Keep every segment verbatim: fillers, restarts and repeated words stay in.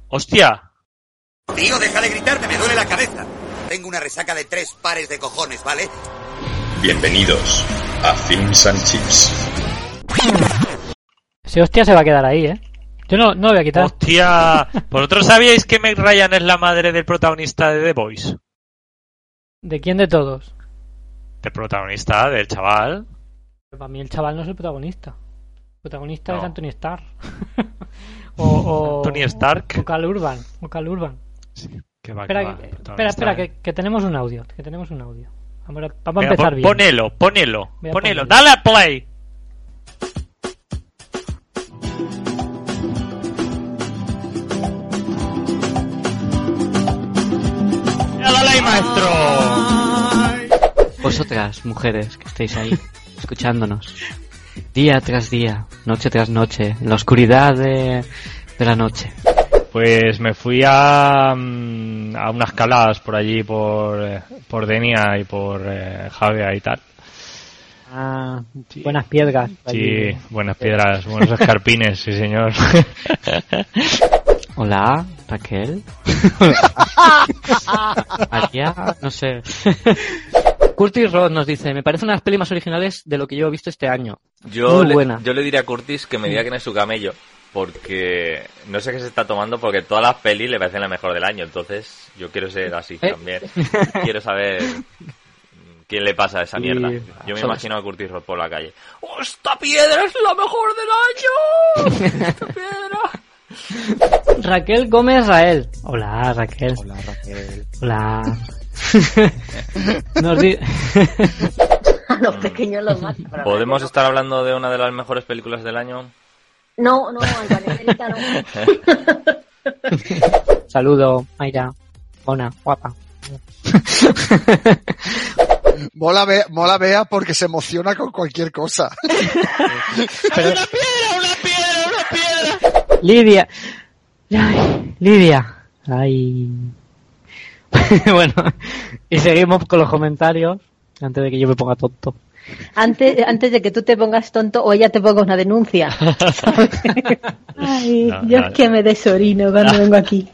¡Hostia! Tío, deja de gritarme, me duele la cabeza. Tengo una resaca de tres pares de cojones, ¿vale? Bienvenidos a Films and Chips. Ese hostia se va a quedar ahí, ¿eh? Yo no, no lo voy a quitar. ¡Hostia! ¿Vosotros sabíais que Meg Ryan es la madre del protagonista de The Boys? ¿De quién de todos? Del protagonista, del chaval. Para mí el chaval no es el protagonista. El protagonista No. es Anthony Starr. o, o, Anthony Stark. O Cal Urban. O Cal Urban. Sí, que va, Espera, que va, que- el espera, protagonista, espera, ¿eh? que, que tenemos un audio. Que tenemos un audio. Vamos a, vamos a Venga, empezar pon- bien. Ponelo, ponelo, Voy a ponelo. ponerlo. Dale a play. Ya dale ahí, maestro. Vosotras, mujeres, que estáis ahí, escuchándonos, día tras día, noche tras noche, en la oscuridad de, de la noche. Pues me fui a, mm, a unas caladas por allí, por, eh, por Denia y por eh, Javea y tal. Ah, buenas piedras. Sí, buenas piedras, buenos escarpines, sí señor. Hola, Raquel. María, no sé. Curtis Roth nos dice, me parece una de las pelis más originales de lo que yo he visto este año. Yo Muy le, buena. yo le diría a Curtis que me diga quién es su camello, porque no sé qué se está tomando, porque todas las pelis le parecen la mejor del año, entonces yo quiero ser así ¿Eh? también. Quiero saber quién le pasa a esa Y- mierda. Yo me son- imagino a Curtis Roth por la calle. ¡Oh, esta piedra es la mejor del año! ¡Esta piedra! Raquel Gómez Rael. Hola, Raquel. Hola, Raquel. Hola. Nos di- A los pequeños los matan. pero ¿Podemos no. estar hablando de una de las mejores películas del año? No, no, Antonella no. Saludo, Mayra. Bona, guapa. Mola, Bea, mola Bea porque se emociona con cualquier cosa. Pero- ¡Una piedra, una piedra, una piedra! Lidia. Ay, Lidia. Ay. Bueno, y seguimos con los comentarios antes de que yo me ponga tonto. Antes, antes de que tú te pongas tonto o ella te ponga una denuncia. Ay, No, yo no, es que me desorino cuando Ah. vengo aquí.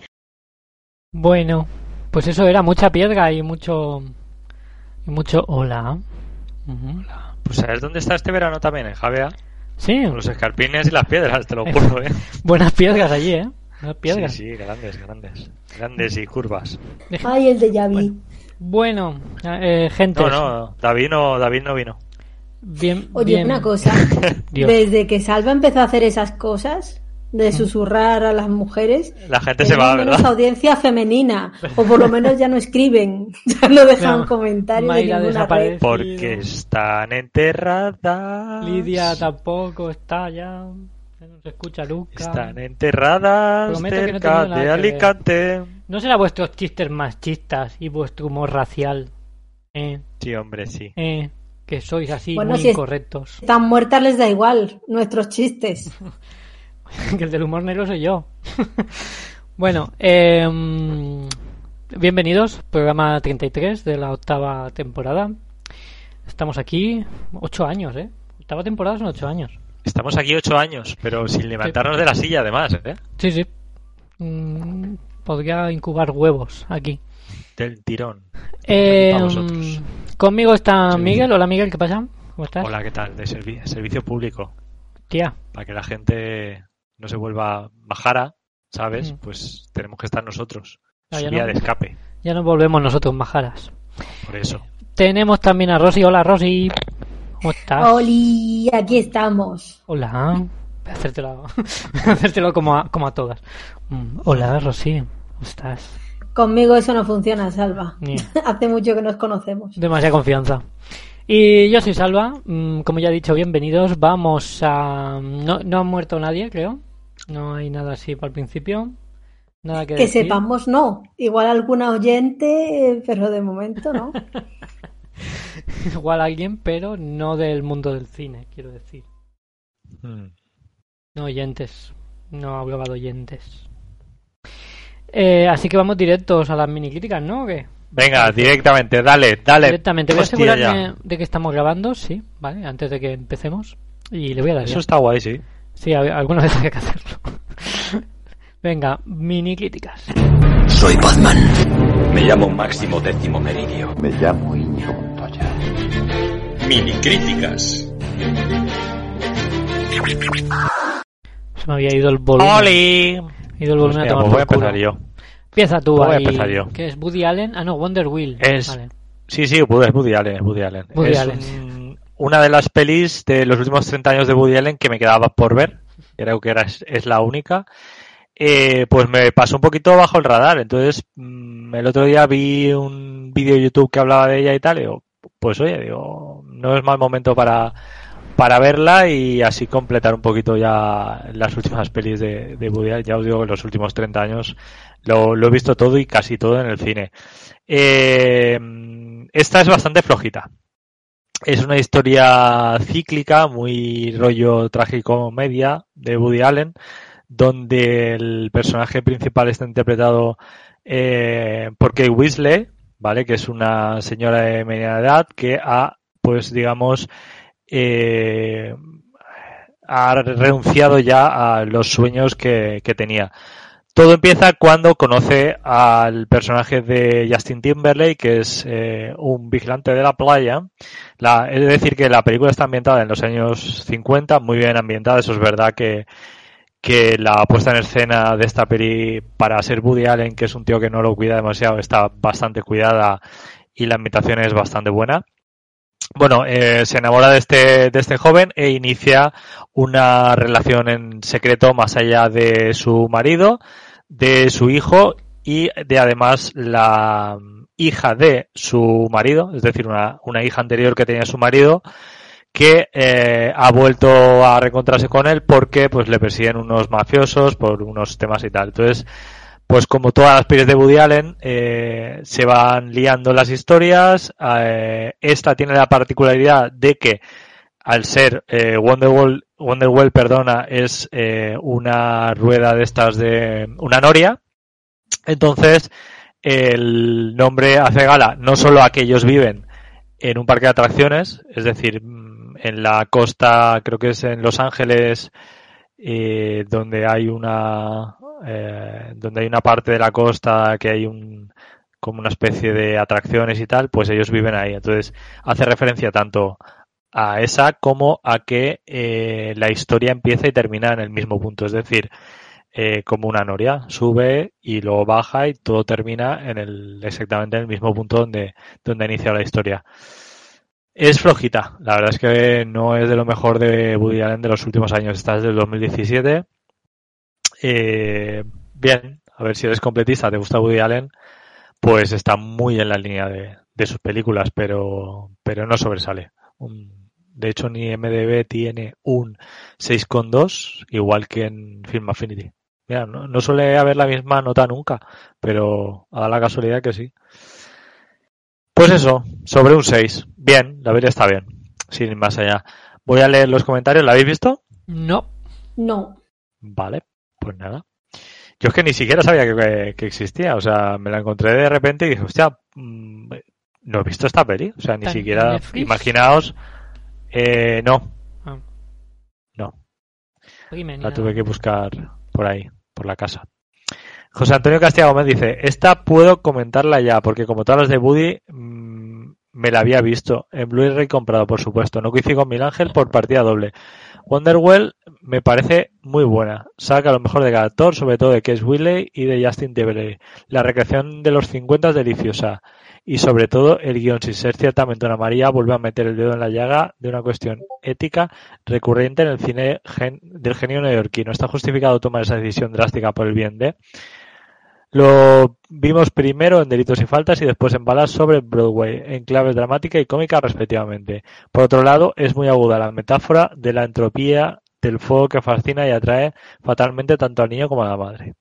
Bueno, pues eso era mucha piedra y mucho. Y mucho. Hola. Ujú. Pues a ver dónde está este verano también, en Javea. Sí, Con los escarpines y las piedras, te lo juro, ¿eh? buenas piedras allí, ¿eh? Buenas piedras. Sí, sí, grandes, grandes. Grandes y curvas. Ay, el de Yavi. Bueno, eh, gente. No, no, David no, David no vino. Bien, Oye, bien. una cosa. Dios. Desde que Salva empezó a hacer esas cosas, de susurrar a las mujeres, La gente se va, tenemos menos ¿verdad? audiencia femenina. O por lo menos ya no escriben. Ya no dejan No, comentarios Mayra de ninguna desaparece. red. Porque están enterradas. Lidia tampoco está ya. Ya no se escucha nunca. Están enterradas Prometo que no he cerca tenido nada de que ver. Alicante. ¿No será vuestros chistes machistas y vuestro humor racial? Eh, Sí, hombre, sí. eh, que sois así Bueno, muy si es- incorrectos. Están muertas, les da igual nuestros chistes. Que el del humor negro soy yo. Bueno, eh, bienvenidos, programa treinta y tres de la octava temporada. Estamos aquí ocho años, ¿eh? Octava temporada son ocho años. Estamos aquí ocho años, pero sin levantarnos de la silla, además, ¿eh? Sí, sí. Mm, podría incubar huevos aquí. Del tirón. Eh, Para vosotros. conmigo está Sí. Miguel. Hola, Miguel, ¿qué pasa? ¿Cómo estás? Hola, ¿qué tal? De servi- servicio público. Tía. Para que la gente no se vuelva majara, ¿sabes? Mm. Pues tenemos que estar nosotros. Ah, Su ya vía no. de escape. Ya nos volvemos nosotros majaras. Por eso. Tenemos también a Rosy. Hola, Rosy. ¿Cómo estás? Oli, aquí estamos. Hola. Voy a hacértelo, hacértelo como, a, como a todas. Mm, Hola, Rosy. ¿Cómo estás? Conmigo eso no funciona, Salva. Ni- Hace mucho que nos conocemos. Demasiada confianza. Y yo soy Salva. Mm, Como ya he dicho, bienvenidos. Vamos a... No, no ha muerto nadie, creo. No hay nada así para el principio. Nada que Que decir. sepamos, no. Igual alguna oyente, pero de momento no. Igual alguien, pero no del mundo del cine, quiero decir. Mm. No oyentes. No hablaba de oyentes. Eh, así que vamos directos a las mini críticas, ¿no? ¿O qué? Venga, directamente, dale, dale. Directamente. Voy a Hostia, asegurarme ya. de que estamos grabando, sí, ¿vale? Antes de que empecemos. Y le voy a dar Eso ya. está guay, sí. Sí, a- alguna vez había que hacerlo. Venga, mini críticas. Soy Batman. Me llamo Máximo Décimo Meridio. Me llamo Íñigo Montoya. Mini críticas. Se me había ido el volumen. ¡Oli! He ido el volumen Pues a mira, tomar pues voy a por culo. empezar yo. Empieza tú Voy a ahí. empezar yo. ¿Qué es Woody Allen? Ah, no, Wonder Wheel. Es... Vale. Sí, sí, es Woody Allen, es Woody Allen. Woody es Allen. un- una de las pelis de los últimos treinta años de Woody Allen que me quedaba por ver. Creo que era, es, es la única. Eh, pues me pasó un poquito bajo el radar. Entonces, mm, el otro día vi un vídeo de YouTube que hablaba de ella y tal. Y digo, pues oye, digo, no es mal momento para, para verla y así completar un poquito ya las últimas pelis de, de Woody Allen. Ya os digo que en los últimos treinta años lo, lo he visto todo y casi todo en el cine. Eh, esta es bastante flojita. Es una historia cíclica, muy rollo trágico-comedia de Woody Allen, donde el personaje principal está interpretado eh, por Kate Winslet, ¿vale? Que es una señora de mediana edad que ha, pues digamos, eh, ha renunciado ya a los sueños que, que tenía. Todo empieza cuando conoce al personaje de Justin Timberlake, que es eh, un vigilante de la playa. La, es decir, que la película está ambientada en los años cincuenta, muy bien ambientada. Eso es verdad que, que la puesta en escena de esta peli, para ser Woody Allen, que es un tío que no lo cuida demasiado, está bastante cuidada y la ambientación es bastante buena. Bueno, eh, se enamora de este, de este joven e inicia una relación en secreto más allá de su marido, de su hijo y de además la hija de su marido, es decir, una, una hija anterior que tenía su marido, que eh, ha vuelto a reencontrarse con él porque pues le persiguen unos mafiosos por unos temas y tal. Entonces, pues como todas las pelis de Woody Allen, eh, se van liando las historias. Eh, esta tiene la particularidad de que al ser eh, Wonderwall, Wonderwell, perdona, es eh, una rueda de estas de una noria. Entonces, el nombre hace gala no solo a que ellos viven en un parque de atracciones, es decir, en la costa, creo que es en Los Ángeles, eh, donde hay una eh, donde hay una parte de la costa que hay un como una especie de atracciones y tal, pues ellos viven ahí. Entonces hace referencia tanto a esa como a que eh, la historia empieza y termina en el mismo punto, es decir, eh, como una noria, sube y luego baja y todo termina en el exactamente en el mismo punto donde donde ha iniciado la historia. Es flojita, la verdad es que no es de lo mejor de Woody Allen de los últimos años, esta es del dos mil diecisiete. Eh, bien, a ver si eres completista, te gusta Woody Allen, pues está muy en la línea de, de sus películas, pero, pero no sobresale. Un, de hecho, ni I M D B tiene un seis coma dos, igual que en Film Affinity. Mira, no, no suele haber la misma nota nunca, pero a la casualidad que sí. Pues eso, sobre un seis. Bien, la peli está bien, sin ir más allá. Voy a leer los comentarios, ¿la habéis visto? No. No. Vale, pues nada. Yo es que ni siquiera sabía que, que existía, o sea, me la encontré de repente y dije, hostia, mmm, no he visto esta peli, o sea, ni siquiera, imaginaos, eh, no, ah. no, la tuve que buscar por ahí, por la casa. José Antonio Castilla Gómez dice, esta puedo comentarla ya, porque como todas las de Woody, mmm, me la había visto, en Blu-ray comprado, por supuesto, no coincido con Mil Ángel por partida doble. Wonderwell me parece muy buena, saca lo mejor de cada actor, sobre todo de Keith Whitley y de Justin Timberlake. La recreación de los cincuenta es deliciosa y sobre todo el guión, sin ser ciertamente una María, vuelve a meter el dedo en la llaga de una cuestión ética recurrente en el cine gen- del genio neoyorquino. Está justificado tomar esa decisión drástica por el bien de... Lo vimos primero en Delitos y Faltas y después en Balas sobre Broadway, en claves dramática y cómica respectivamente. Por otro lado, es muy aguda la metáfora de la entropía del fuego que fascina y atrae fatalmente tanto al niño como a la madre.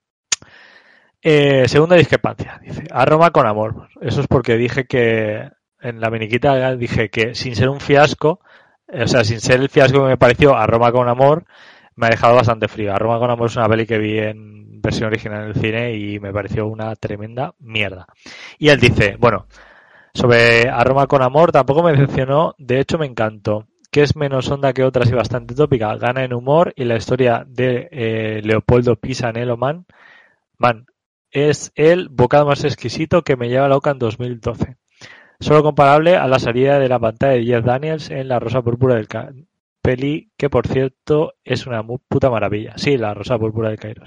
Eh, segunda discrepancia, dice, a Roma con amor. Eso es porque dije que, en la miniquita dije que sin ser un fiasco, o sea, sin ser el fiasco que me pareció a Roma con amor, me ha dejado bastante frío. A Roma con amor es una peli que vi en versión original en el cine y me pareció una tremenda mierda. Y él dice, bueno, sobre A Roma con amor tampoco me decepcionó, de hecho me encantó. que es menos honda que otras y bastante tópica, gana en humor, y la historia de eh, Leopoldo Pisanello Man, Man es el bocado más exquisito que me lleva loca en dos mil doce. Solo comparable a la salida de la pantalla de Jeff Daniels en La Rosa Púrpura del Cairo. Peli que, por cierto, es una puta maravilla. Sí, La Rosa Púrpura del Cairo.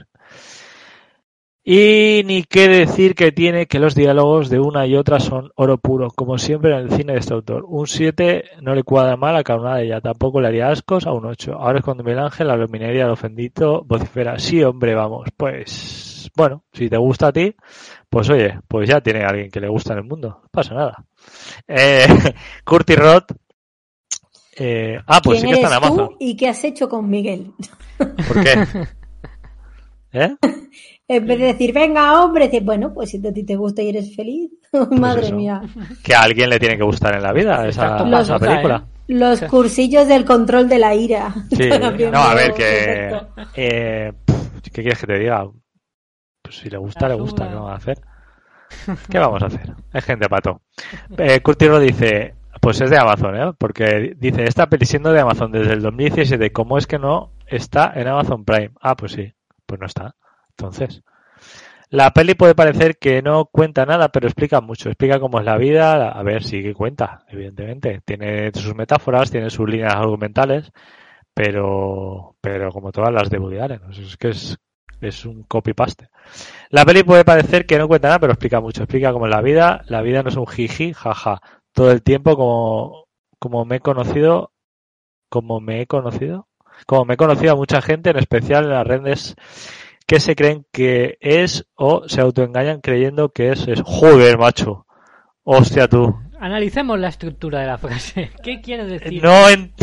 Y ni qué decir que tiene que los diálogos de una y otra son oro puro, como siempre en el cine de este autor. Un siete no le cuadra mal a cada una de ellas, tampoco le haría ascos a un ocho. Ahora es cuando Miguel Ángel, la luminaria, el ofendito, vocifera. Sí, hombre, vamos. Pues, bueno, si te gusta a ti, pues oye, pues ya tiene alguien que le gusta en el mundo. No pasa nada. Eh, Curtis Roth. Eh, ah, pues sí que está en Amazon. ¿Tú y qué has hecho con Miguel? ¿Por qué? ¿Eh? En vez de decir, venga, hombre, dices, bueno, pues si a ti te gusta y eres feliz, pues madre eso. mía. Que a alguien le tiene que gustar en la vida esa, Los- esa película. Los cursillos del control de la ira. Sí, Están haciendo no, a ver, que... perfecto. Eh, pff, ¿qué quieres que te diga? Pues si le gusta, le gusta. ¿Qué vamos a hacer? ¿Qué vamos a hacer? Es gente pato. Eh, Curtis Roth dice... Pues es de Amazon, ¿eh? Porque dice, esta peli siendo de Amazon desde el dos mil diecisiete, ¿cómo es que no está en Amazon Prime? Ah, pues sí, pues no está. Entonces, la peli puede parecer que no cuenta nada, pero explica mucho. Explica cómo es la vida. A ver, sí que cuenta, evidentemente. Tiene sus metáforas, tiene sus líneas argumentales, pero pero como todas las de Woody Allen. Es que es, es un copy-paste. La peli puede parecer que no cuenta nada, pero explica mucho. Explica cómo es la vida. La vida no es un jiji, jaja. Todo el tiempo como, como me he conocido, como me he conocido, como me he conocido a mucha gente, en especial en las redes que se creen que es o se autoengañan creyendo que es, es joder, macho. Hostia tú. Analicemos la estructura de la frase. ¿Qué quiere decir? No en...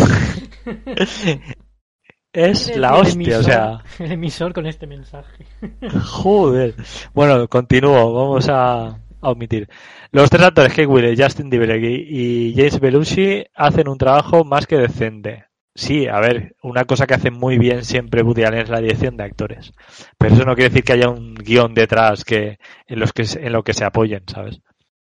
Es ¿Qué quiere la decir el hostia, emisor- o sea, El emisor con este mensaje. joder. Bueno, continúo, vamos a, a omitir. Los tres actores, Kate Winslet, Justin Timberlake y James Belushi, hacen un trabajo más que decente. Sí, a ver, una cosa que hace muy bien siempre Woody Allen es la dirección de actores. Pero eso no quiere decir que haya un guión detrás que en los que se- en lo que se apoyen, ¿sabes?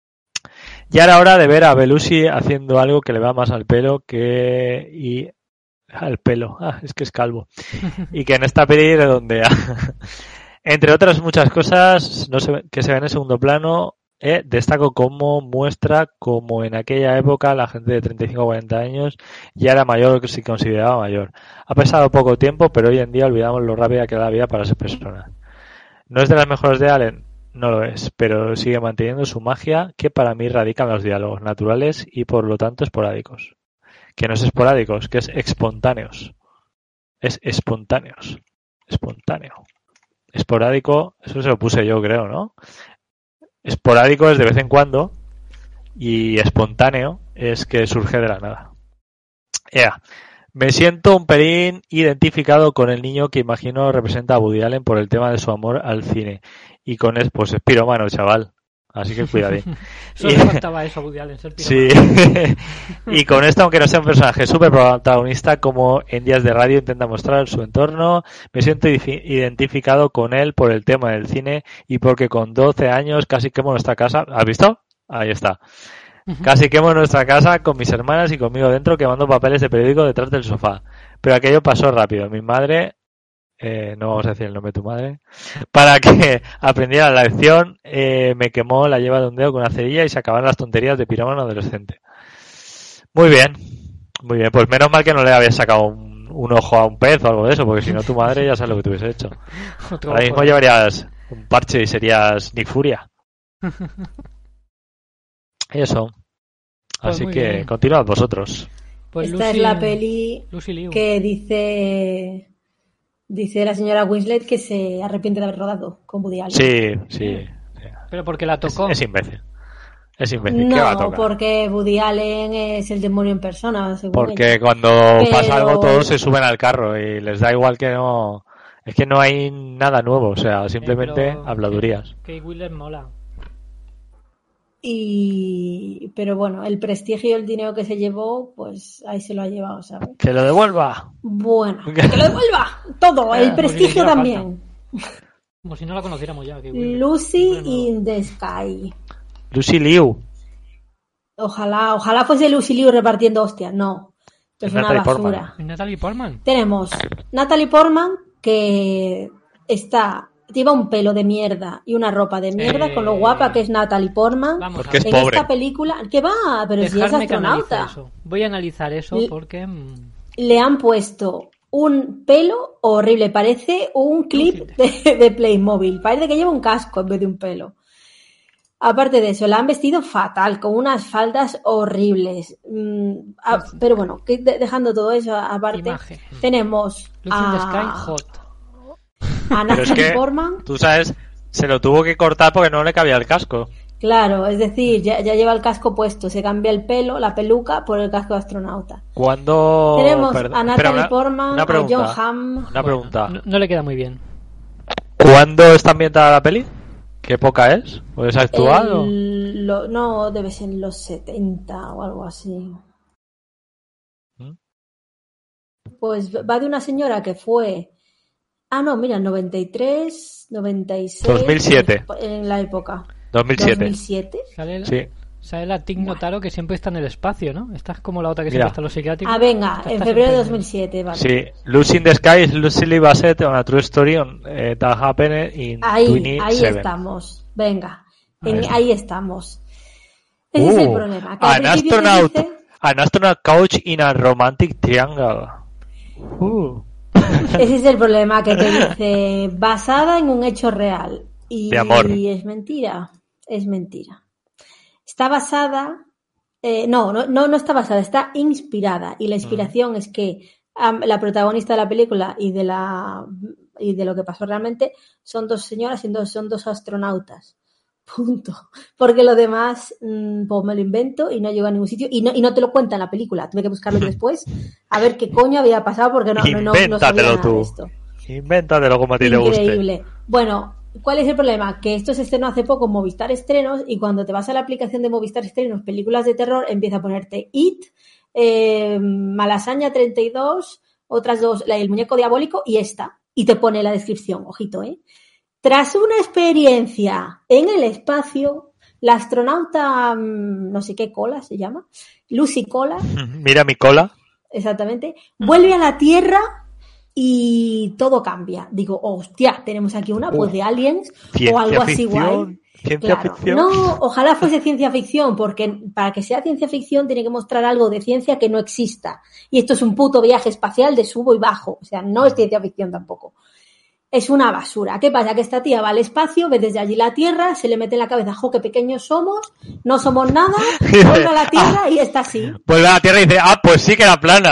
Ya era hora de ver a Belushi haciendo algo que le va más al pelo que y al pelo, ah, es que es calvo. Y que en esta peli redondea. Entre otras muchas cosas no se ve- que se ven en segundo plano, eh, destaco cómo muestra como en aquella época la gente de treinta y cinco a cuarenta años ya era mayor que se consideraba mayor. Ha pasado poco tiempo, pero hoy en día olvidamos lo rápida que era la vida para esas personas. ¿No es de las mejores de Allen? No lo es, pero sigue manteniendo su magia, que para mí radica en los diálogos naturales y por lo tanto esporádicos. Que no es esporádicos, que es espontáneos. Es espontáneos. Espontáneo. Esporádico, eso se lo puse yo, creo, ¿no? Esporádico es de vez en cuando y espontáneo es que surge de la nada. Ea. Me siento un pelín identificado con el niño que imagino representa a Woody Allen por el tema de su amor al cine. Y con él, pues es piromano, chaval. Así que cuidadín. Solo le faltaba eso a Woody Allen, ser Sí. piromano. Y con esto, aunque no sea un personaje súper protagonista, como en Días de Radio intenta mostrar su entorno, me siento ifi- identificado con él por el tema del cine y porque con doce años casi quemo nuestra casa. ¿Has visto? Ahí está. Casi quemo nuestra casa con mis hermanas y conmigo dentro quemando papeles de periódico detrás del sofá. Pero aquello pasó rápido. Mi madre, eh, no vamos a decir el nombre de tu madre, para que aprendiera la lección, eh, me quemó la lleva de un dedo con una cerilla y se acabaron las tonterías de pirómano adolescente. Muy bien, muy bien. Pues menos mal que no le habías sacado un, un ojo a un pez o algo de eso, porque si no tu madre ya sabes lo que te hubiese hecho. Otro Ahora ojo. mismo llevarías un parche y serías Nick Furia. Eso. Pues Así muy que bien. continuad vosotros. Pues Esta Lucy- es la peli Lucy Liu. que dice dice la señora Winslet que se arrepiente de haber rodado con Woody Allen. Sí, sí. Pero porque la Es, tocó. es imbécil. Es imbécil. ¿Qué va a No, tocar? porque Woody Allen es el demonio en persona, según Porque ella. cuando Pero- pasa algo todos se suben al carro y les da igual que no... Es que no hay nada nuevo, o sea, simplemente Eh, pero- habladurías. Kate Winslet mola. Y pero bueno, el prestigio y el dinero que se llevó, pues ahí se lo ha llevado, ¿sabes? ¡Que lo devuelva! Bueno, que lo devuelva todo, el Como si le prestigio hiciera también. Como si no la conociéramos ya. Kate Winslet. Lucy Hombre, no. in the Sky. Lucy Liu. Ojalá, ojalá fuese Lucy Liu repartiendo hostias, no. que es Es una Natalie basura. Portman. ¿Y Natalie Portman? Tenemos Natalie Portman, que está lleva un pelo de mierda y una ropa de mierda, Eh, con lo guapa que es Natalie Portman. Vamos Porque a es ver. En pobre. esta película, ¿qué va? Pero si es Dejadme que analice astronauta. eso. Voy a analizar eso Le- porque... mm, Le han puesto un pelo horrible, parece un clip de, de Playmobil, parece que lleva un casco en vez de un pelo. Aparte de eso, la han vestido fatal, con unas faldas horribles. Mm, ah, pero bueno, que de- dejando todo eso aparte, Imagen. tenemos Lucy in the Sky, a, hot. a Pero es Natalie que, Portman. tú sabes, se lo tuvo que cortar porque no le cabía el casco. Claro, es decir, ya, ya lleva el casco puesto, se cambia el pelo, la peluca, por el casco de astronauta. Cuando... Tenemos perdón, a espera, Natalie una- Portman, una a pregunta, John Hamm. Una pregunta. No, no le queda muy bien. ¿Cuándo está ambientada la peli? ¿Qué época es? ¿O es actual? o- El- lo- no, debe ser en los setenta o algo así. ¿Mm? Pues va de una señora que fue... Ah, no, mira, noventa y tres, noventa y seis... dos mil siete. En la época. dos mil siete. dos mil siete. Sale la, Sí. sale la Tig Notaro que siempre está en el espacio, ¿no? Esta es como la otra que Mira. siempre está en los psiquiátricos. Ah, venga, Esta en está febrero de siempre dos mil siete, vale. Sí. Lucy in the Sky is Lucy Lee Bassett on a true story on eh, that happened in Ahí, twenty ahí seven. estamos. Venga, en- Ahí ahí, está. estamos. Ese es el Uh, problema. Que al an principio te astronaut, dice- an astronaut couch in a romantic triangle. Uh. Ese es el problema, que te dice basada en un hecho real. Y De amor. es mentira, es mentira. Está basada, eh, no, no, no, no está basada, está inspirada. Y la inspiración es que am, la protagonista de la película y de la y de lo que pasó realmente son dos señoras y dos, son dos astronautas. Punto. Porque lo demás, mm, pues me lo invento y no llego a ningún sitio. Y no, y no te lo cuenta en la película. Tuve que buscarlo después a ver qué coño había pasado porque no, no, no, no sabía Invéntatelo nada de tú. esto. Invéntatelo como a ti te guste. Increíble. Bueno, ¿cuál es el problema? Que esto se estrenó hace poco en Movistar Estrenos y cuando te vas a la aplicación de Movistar Estrenos, películas de terror, empieza a ponerte It, eh, Malasaña treinta y dos, otras dos, la El Muñeco Diabólico y esta. Y te pone la descripción, ojito, ¿eh? Tras una experiencia en el espacio, la astronauta, mm, no sé qué cola se llama, Lucy Cola, Mira mi cola. exactamente, vuelve a la Tierra y todo cambia. Digo, hostia, tenemos aquí una pues de aliens Ciencia o algo así ficción, guay. ciencia Claro. ficción. No, ojalá fuese ciencia ficción, porque para que sea ciencia ficción tiene que mostrar algo de ciencia que no exista. Y esto es un puto viaje espacial de subo y bajo. O sea, no es ciencia ficción tampoco. Es una basura. ¿Qué pasa? Que esta tía va al espacio, ve desde allí la Tierra, se le mete en la cabeza, jo, qué pequeños somos, no somos nada, vuelve a la Tierra y está así. Vuelve a la Tierra y dice, ah, pues sí que era plana.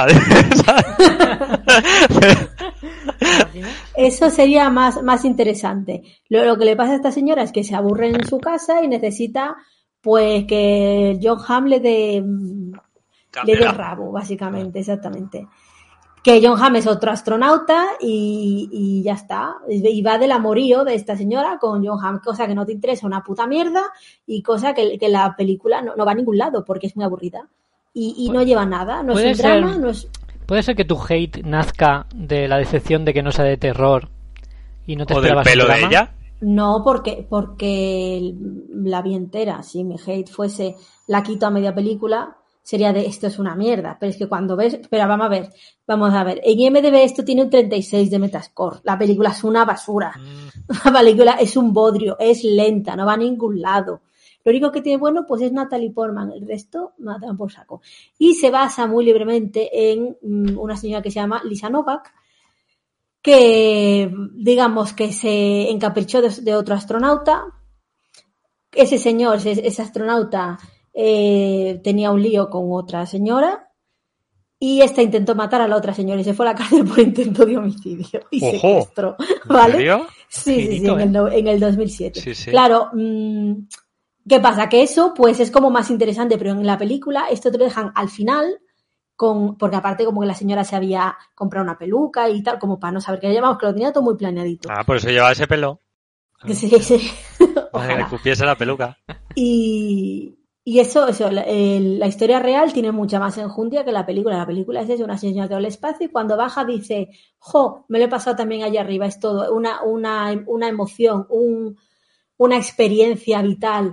Eso sería más, más interesante. Lo, lo que le pasa a esta señora es que se aburre en su casa y necesita, pues, que John Hamm le dé, le dé rabo, básicamente, exactamente. Que John Hamm es otro astronauta y, y ya está. Y va del amorío de esta señora con John Hamm, cosa que no te interesa una puta mierda y cosa que, que la película no, no va a ningún lado porque es muy aburrida. Y, y no lleva nada, no es Puede un ser- drama, no es... ¿Puede ser que tu hate nazca de la decepción de que no sea de terror y no te ¿O del esperabas un pelo de drama? ella? No, porque, porque la vi entera. Si mi hate fuese la quito a media película, sería de esto es una mierda. Pero es que cuando ves, espera, vamos a ver, vamos a ver. En I M D B esto tiene un treinta y seis de Metascore. La película es una basura. La película es un bodrio, es lenta, no va a ningún lado. Lo único que tiene bueno, pues es Natalie Portman. El resto, matan por saco. Y se basa muy libremente en mm, una señora que se llama Lisa Novak, que digamos que se encaprichó de, de otro astronauta. Ese señor, ese, ese astronauta, eh, tenía un lío con otra señora y esta intentó matar a la otra señora y se fue a la cárcel por intento de homicidio y Ojo. secuestro. ¿En ¿Vale? serio? Sí, sí, sí, Finito, en ¿eh? el, no- en el dos mil siete. Sí, sí. Claro, mmm, ¿qué pasa? Que eso pues es como más interesante, pero en la película esto te lo dejan al final, con porque aparte como que la señora se había comprado una peluca y tal, como para no saber qué le llamamos, que lo tenía todo muy planeadito. Ah, por eso llevaba ese pelo. Que sí, sí. Para que le Ojalá. cupiese la peluca. Y, y eso, eso la, el- la historia real tiene mucha más enjundia que la película. La película es eso, una señora que va al espacio y cuando baja dice, jo, me lo he pasado también allá arriba, es todo, una, una, una emoción, un, una experiencia vital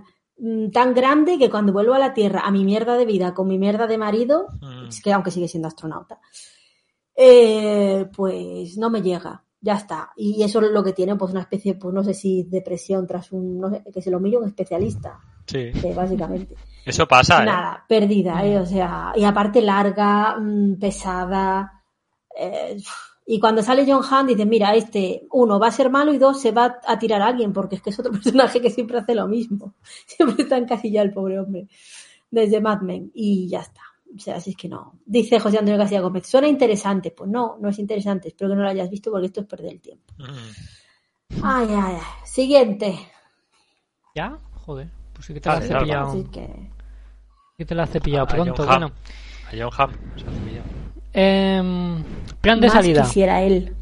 mm, tan grande que cuando vuelvo a la Tierra, a mi mierda de vida, con mi mierda de marido, Mm. es que aunque sigue siendo astronauta, eh, pues no me llega. Ya está. Y eso es lo que tiene, pues una especie, pues no sé si depresión tras un, no sé, que se lo mire un especialista, Sí. eh, básicamente. Eso pasa, ¿eh? Nada, perdida, ¿eh? O sea, y aparte larga, mmm, pesada. Eh, y cuando sale John Hamm, dice, mira, este, uno, va a ser malo y dos, se va a tirar a alguien, porque es que es otro personaje que siempre hace lo mismo. Siempre está encasillado el pobre hombre. Desde Mad Men. Y ya está. O sea, así es que no. Dice José Antonio García Gómez, suena interesante. Pues no, no es interesante. Espero que no lo hayas visto porque esto es perder el tiempo. Mm. Ay, ay, ay. Siguiente. ¿Ya? Joder, pues sí que te la Dale, has dale. cepillado. Así que... Sí te la has cepillado A John pronto, Hamm. bueno. A John Hamm. Se ha cepillado. Em, plan de Más salida. quisiera él.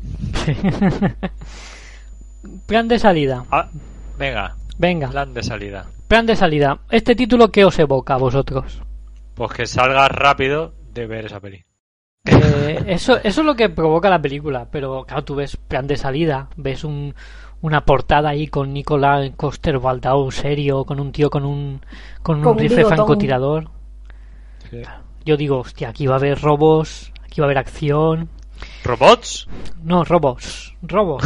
Plan de salida. Ah, venga, Venga, plan de salida. plan de salida. ¿Este título qué os evoca a vosotros? Pues que salgas rápido de ver esa peli. Eh, eso, eso es lo que provoca la película, pero claro, tú ves plan de salida, ves un, una portada ahí con Nicolás Coster-Waldau serio, con un tío con un, con un Con un rifle bigotón. francotirador. Sí. Yo digo, hostia, aquí va a haber robos, aquí va a haber acción. ¿Robots? No, robos, robos.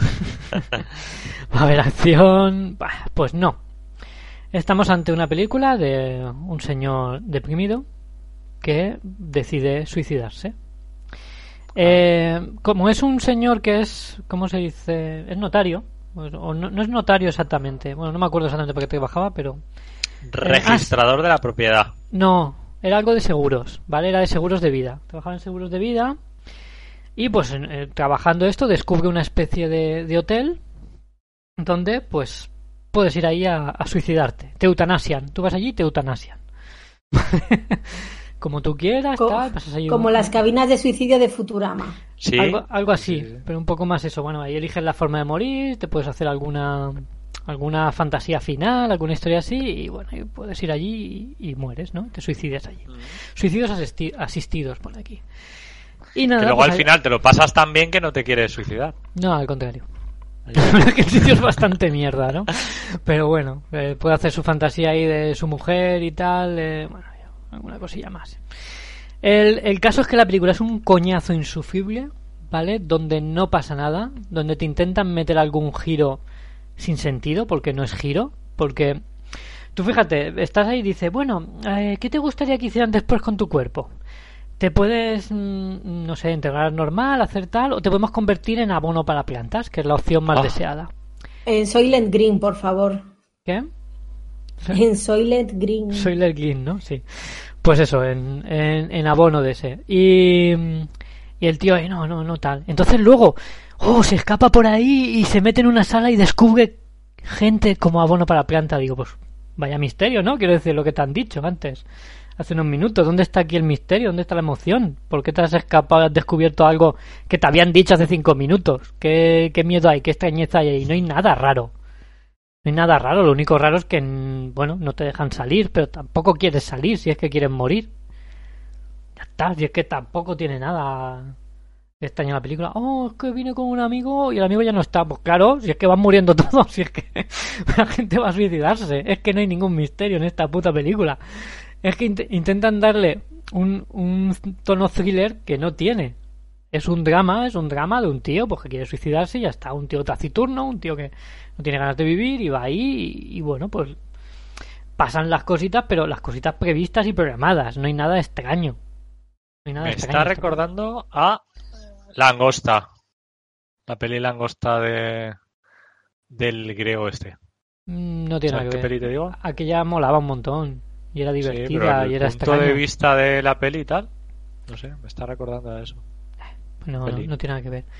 Va a haber acción. Bah, pues no. Estamos ante una película de un señor deprimido que decide suicidarse. Eh, como es un señor que es, ¿cómo se dice? Es notario. O no, no es notario exactamente. Bueno, no me acuerdo exactamente por qué trabajaba, pero... Registrador de la propiedad. No, era algo de seguros, ¿vale? Era de seguros de vida. Trabajaba en seguros de vida y pues en- eh, trabajando esto descubre una especie de, de hotel donde pues puedes ir ahí a, a suicidarte. Te eutanasian. Tú vas allí y te eutanasian. Como tú quieras, Co- tal, pasas ahí Como un- las cabinas de suicidio de Futurama. Sí. algo, algo así, Sí, sí. pero un poco más eso. Bueno, ahí eliges la forma de morir, te puedes hacer alguna alguna fantasía final, alguna historia así, y bueno, y puedes ir allí y, y mueres, ¿no? Te suicidas allí. Suicidios asisti- asistidos por aquí. Y nada, Que luego pues al ahí- final te lo pasas tan bien que no te quieres suicidar. No, al contrario. La verdad que el sitio es bastante mierda, ¿no? Pero bueno, eh, puede hacer su fantasía ahí de su mujer y tal, eh, bueno, ya, alguna cosilla más. El, el caso es que la película es un coñazo insufrible, ¿vale? Donde no pasa nada, donde te intentan meter algún giro sin sentido, porque no es giro, porque tú fíjate, estás ahí y dices, bueno, eh, ¿qué te gustaría que hicieran después con tu cuerpo? Te puedes, mm, no sé, integrar normal, hacer tal, o te podemos convertir en abono para plantas, que es la opción más Ah. deseada. En Soylent Green, por favor. ¿Qué? En Soylent Green. Soylent Green, ¿no? Sí. Pues eso, en, en, en abono de ese. Y, y el tío ahí, no, no, no tal. Entonces luego, oh, se escapa por ahí y se mete en una sala y descubre gente como abono para planta. Digo, pues vaya misterio, ¿no? Quiero decir lo que te han dicho antes, hace unos minutos. ¿Dónde está aquí el misterio? ¿Dónde está la emoción? ¿Por qué te has escapado, has descubierto algo que te habían dicho hace cinco minutos? ¿Qué, qué miedo hay? ¿Qué extrañeza hay ahí? No hay nada raro. No hay nada raro, lo único raro es que, bueno, no te dejan salir, pero tampoco quieres salir si es que quieres morir. Ya está, si es que tampoco tiene nada extraño la película. Oh, es que vine con un amigo y el amigo ya no está. Pues claro, si es que van muriendo todos, si es que la gente va a suicidarse. Es que no hay ningún misterio en esta puta película. Es que int- intentan darle un, un tono thriller que no tiene. Es un drama, es un drama de un tío pues que quiere suicidarse y ya está. Un tío taciturno, un tío que no tiene ganas de vivir y va ahí y, y bueno, pues pasan las cositas, pero las cositas previstas y programadas. No hay nada extraño. No hay nada Me extraño. está recordando a Langosta. La peli Langosta de del griego este. Mm, No tiene ¿Sabes nada qué que ver. peli te digo? Aquella molaba un montón y era Sí, divertida pero y el era punto extraña. de vista de la peli y tal, no sé, me está recordando a eso. No, no, Peli. no tiene nada que ver.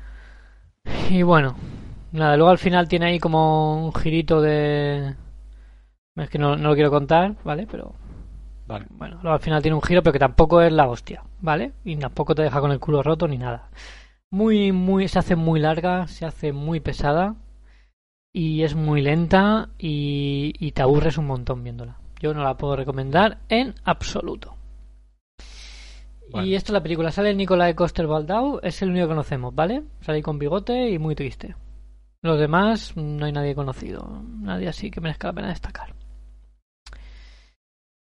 Y bueno, nada, luego al final tiene ahí como un girito de... Es que no, no lo quiero contar, ¿vale? Pero Vale. bueno, luego al final tiene un giro, pero que tampoco es la hostia, ¿vale? Y tampoco te deja con el culo roto ni nada. Muy, muy, se hace muy larga, se hace muy pesada y es muy lenta y, y te aburres un montón viéndola. Yo no la puedo recomendar en absoluto. Bueno. Y esto es la película. Sale el Nicolás Coster-Waldau, es el único que conocemos, ¿vale? Sale ahí con bigote y muy triste. Los demás no hay nadie conocido, nadie así que merezca la pena destacar.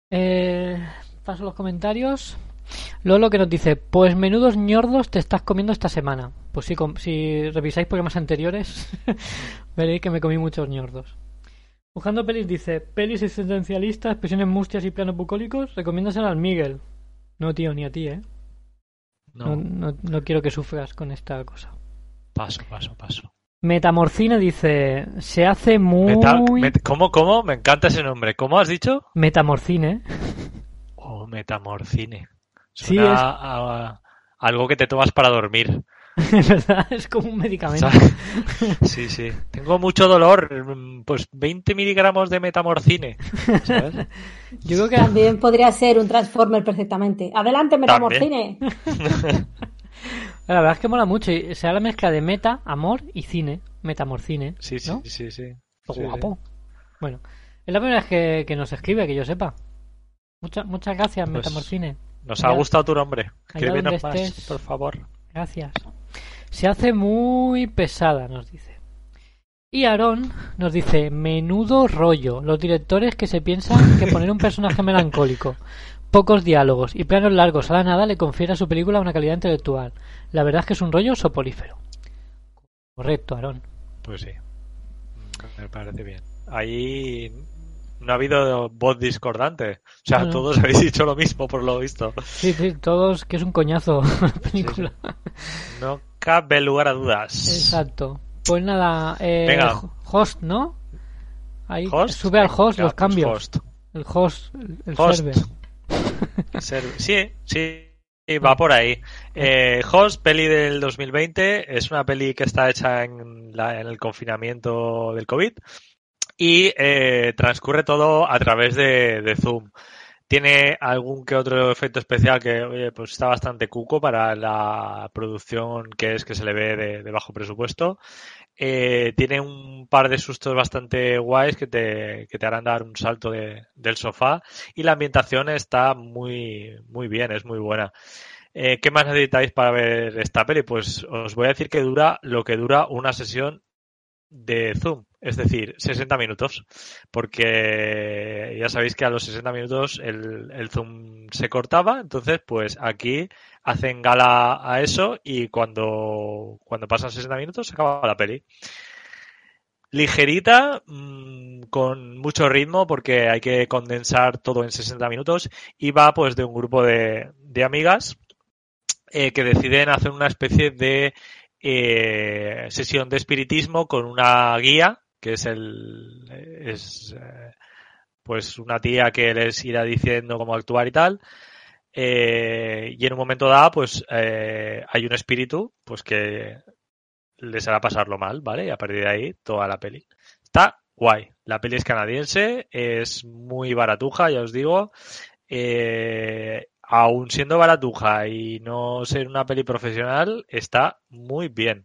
Eh, paso los comentarios. Lolo que nos dice, pues menudos ñordos te estás comiendo esta semana. Pues sí, com- si revisáis programas anteriores veréis que me comí muchos ñordos. Buscando pelis dice, pelis existencialistas, expresiones mustias y planos bucólicos, recomiéndaselo al Miguel. No, tío, ni a ti, ¿eh? No, No, no, no quiero que sufras con esta cosa. paso, paso, paso. Metamorcina dice, se hace muy... Meta- met- ¿Cómo, cómo? Me encanta ese nombre. ¿Cómo has dicho? Metamorcine. Oh, metamorcine. Sí, Suena es- a, a algo que te tomas para dormir. ¿Verdad? Es como un medicamento. ¿Sabes? Sí, sí. Tengo mucho dolor. mm, Pues veinte miligramos de metamorcine. ¿Sabes? Yo creo que También podría ser un Transformer perfectamente. Adelante, Metamorcine. la verdad es que mola mucho. Y sea la mezcla de meta, amor y cine. Metamorcine. Sí, sí, ¿no? sí, sí. Qué Sí, guapo. Bueno, es la primera vez que, que nos escribe, que yo sepa. Muchas muchas gracias, Pues, Metamorcine. Nos ha Allá- gustado tu nombre. allá Escríbenos donde más, estés. por favor. Gracias. Se hace muy pesada, nos dice. Y Aarón nos dice, menudo rollo. Los directores que se piensan que poner un personaje melancólico, pocos diálogos y planos largos a la nada le confiere a su película una calidad intelectual. La verdad es que es un rollo soporífero. Correcto, Aarón. Pues sí. Me parece bien. Ahí no ha habido voz discordante. O sea, No, no. todos habéis dicho lo mismo, por lo visto. Sí, sí, todos, que es un coñazo la película. No cabe lugar a dudas. Exacto. Pues nada, eh, Venga. host, ¿no? Ahí ¿Host? sube al host Venga, los pues cambios. host. El host, el, el Host. server. Ser- Sí, sí, sí, va por ahí. Eh, Host, peli del dos mil veinte, es una peli que está hecha en, la- en el confinamiento del COVID y eh, transcurre todo a través de, de Zoom. Tiene algún que otro efecto especial que, oye, pues está bastante cuco para la producción que es que se le ve de, de bajo presupuesto. Eh, tiene un par de sustos bastante guays que te, que te harán dar un salto de- del sofá y la ambientación está muy, muy bien, es muy buena. Eh, ¿qué más necesitáis para ver esta peli? Pues os voy a decir que dura lo que dura una sesión de Zoom, es decir, sesenta minutos, porque ya sabéis que a los sesenta minutos el, el Zoom se cortaba, entonces pues aquí hacen gala a eso y cuando, cuando pasan sesenta minutos se acaba la peli. Ligerita, mmm, con mucho ritmo porque hay que condensar todo en sesenta minutos y va pues de un grupo de, de amigas eh, que deciden hacer una especie de eh, sesión de espiritismo con una guía que es el es eh, pues una tía que les irá diciendo cómo actuar y tal eh, y en un momento dado pues eh, hay un espíritu pues que les hará pasarlo mal, ¿vale? Y a partir de ahí toda la peli está guay. La peli es canadiense, es muy baratuja, ya os digo. Eh, aún siendo baratuja y no ser una peli profesional, está muy bien.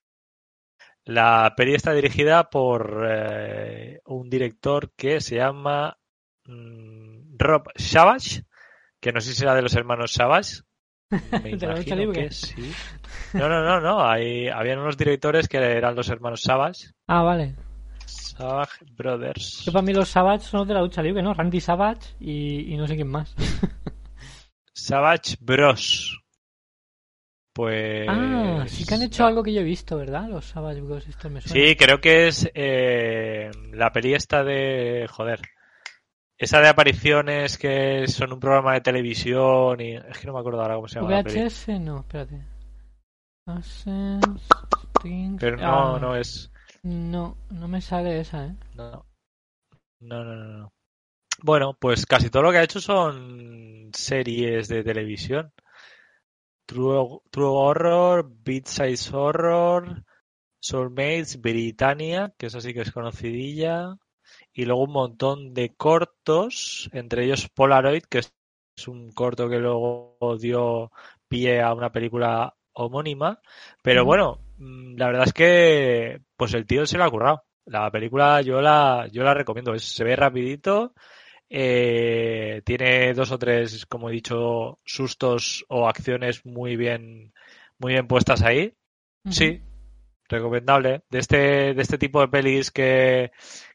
La peli está dirigida por eh, un director que se llama mm, Rob Savage, que no sé si será de los hermanos Savage. Me ¿De la lucha imagino libre? que sí. No, no, no, no. Hay, habían unos directores que eran los hermanos Savage. Ah, vale. Savage Brothers. Que para mí los Savage son los de la lucha libre, ¿no? Randy Savage y, y no sé quién más. Savage Bros. Pues... Ah, sí que han hecho algo que yo he visto, ¿verdad? Los Savage Bros. Esto me suena. Sí, creo que es eh, la peli esta de... Joder. Esa de apariciones que son un programa de televisión y... Es que no me acuerdo ahora cómo se llama la peli. V H S, no, espérate. Ascens, Strings- Pero no, ah, no es... No, no me sale esa, ¿eh? No. No, no, no, no. Bueno, pues casi todo lo que ha hecho son series de televisión. True, True Horror, Beat Size Horror, Soulmates, Britannia, que esa sí que es conocidilla, y luego un montón de cortos, entre ellos Polaroid, que es un corto que luego dio pie a una película homónima, pero bueno, la verdad es que pues el tío se lo ha currado. La película yo la yo la recomiendo, es, se ve rapidito. Eh, tiene dos o tres, como he dicho, sustos o acciones muy bien, muy bien puestas ahí. Ujú. Sí, recomendable. De este, de este tipo de pelis que,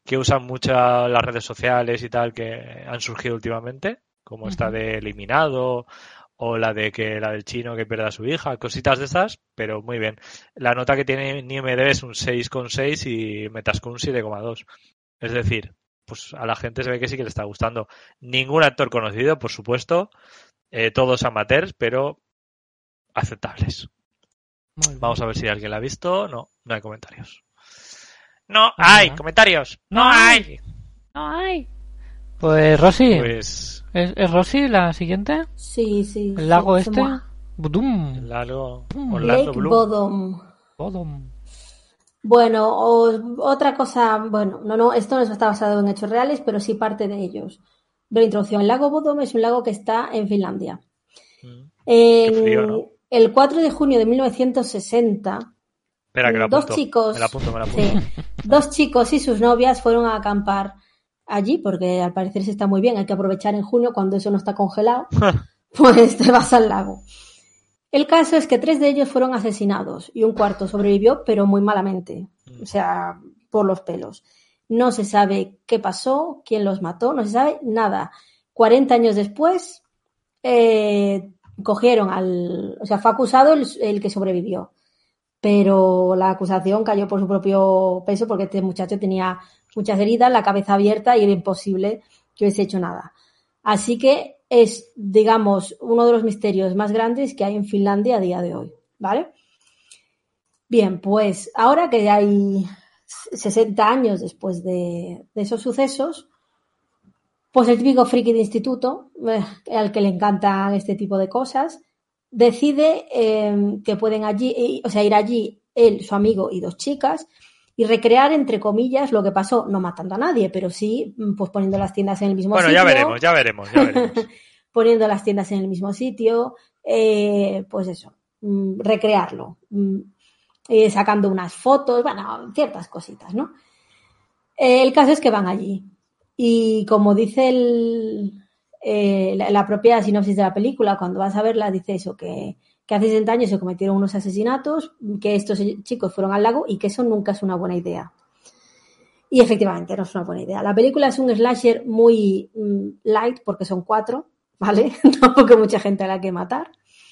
que usan mucho las redes sociales y tal que han surgido últimamente, como esta de Eliminado o la de que la del chino que pierde a su hija, cositas de esas, pero muy bien. La nota que tiene en I M D B es un seis coma seis y Metascore un siete coma dos. Es decir, pues a la gente se ve que sí que le está gustando. Ningún actor conocido, por supuesto, eh, todos amateurs, pero aceptables. Vamos a ver si alguien la ha visto. No, no hay comentarios. No hay comentarios. No hay. No hay. Pues Rosy. Pues ¿Es, ¿Es Rosy la siguiente? Sí, sí. ¿El lago sí, este? somos- Budum. el lago Mm. Orlando Lake Bloom. Bodom. Bodum. Bueno, o- otra cosa, bueno, no, no, esto no está basado en hechos reales, pero sí parte de ellos. De introducción, el lago Bodom es un lago que está en Finlandia. Mm. En frío, ¿no? el cuatro de junio de mil novecientos sesenta, Espera, que lo dos apunto. chicos, Me la apunto, me la apunto. sí, dos chicos y sus novias fueron a acampar allí, porque al parecer se está muy bien, hay que aprovechar en junio cuando eso no está congelado, pues te vas al lago. El caso es que tres de ellos fueron asesinados y un cuarto sobrevivió, pero muy malamente, o sea, por los pelos. No se sabe qué pasó, quién los mató, no se sabe nada. cuarenta años después, eh, cogieron al... O sea, fue acusado el, el que sobrevivió, pero la acusación cayó por su propio peso porque este muchacho tenía muchas heridas, la cabeza abierta y era imposible que hubiese hecho nada. Así que es, digamos, uno de los misterios más grandes que hay en Finlandia a día de hoy, ¿vale? Bien, pues ahora que hay sesenta años después de, de esos sucesos, pues el típico friki de instituto, eh, al que le encantan este tipo de cosas, decide eh, que pueden allí, eh, o sea, ir allí él, su amigo y dos chicas y recrear, entre comillas, lo que pasó, no matando a nadie, pero sí pues poniendo las tiendas en el mismo Bueno, sitio. ya veremos, ya veremos, ya veremos. Poniendo las tiendas en el mismo sitio, eh, pues eso, mm, recrearlo, mm, eh, sacando unas fotos, bueno, ciertas cositas, ¿no? Eh, el caso es que van allí y como dice el, eh, la, la propia sinopsis de la película, cuando vas a verla dice eso, que, que hace sesenta años se cometieron unos asesinatos, que estos chicos fueron al lago y que eso nunca es una buena idea. Y efectivamente no es una buena idea. La película es un slasher muy mm, light porque son cuatro, ¿vale? Tampoco mucha gente a la que matar.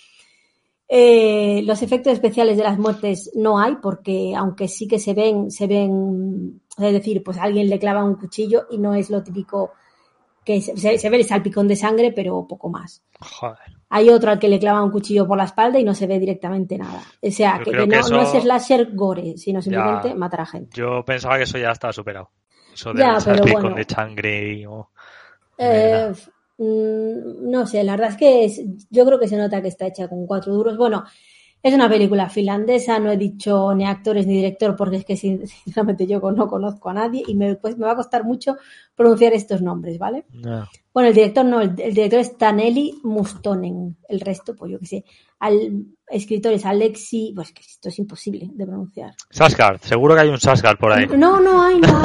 Eh, los efectos especiales de las muertes no hay porque aunque sí que se ven, se ven, es decir, pues a alguien le clava un cuchillo y no es lo típico que se, se, se ve el salpicón de sangre, pero poco más. Joder. Hay otro al que le clava un cuchillo por la espalda y no se ve directamente nada. O sea, Yo que, creo que que no, eso- no es slasher gore, sino simplemente Ya. matar a gente. Yo pensaba que eso ya estaba superado. Eso de Ya, pero salpicón bueno. de sangre y... oh, Eh, mm, no sé, la verdad es que es- yo creo que se nota que está hecha con cuatro duros. Bueno, es una película finlandesa, no he dicho ni actores ni director porque es que sin- sinceramente yo no conozco a nadie y me, pues, me va a costar mucho pronunciar estos nombres, ¿vale? no. Bueno, el director no, el, el director es Taneli Mustonen, el resto, pues yo qué sé. Al escritor es Alexi, pues que esto es imposible de pronunciar. Sasgard, seguro que hay un Sasgard por ahí. No, no hay, no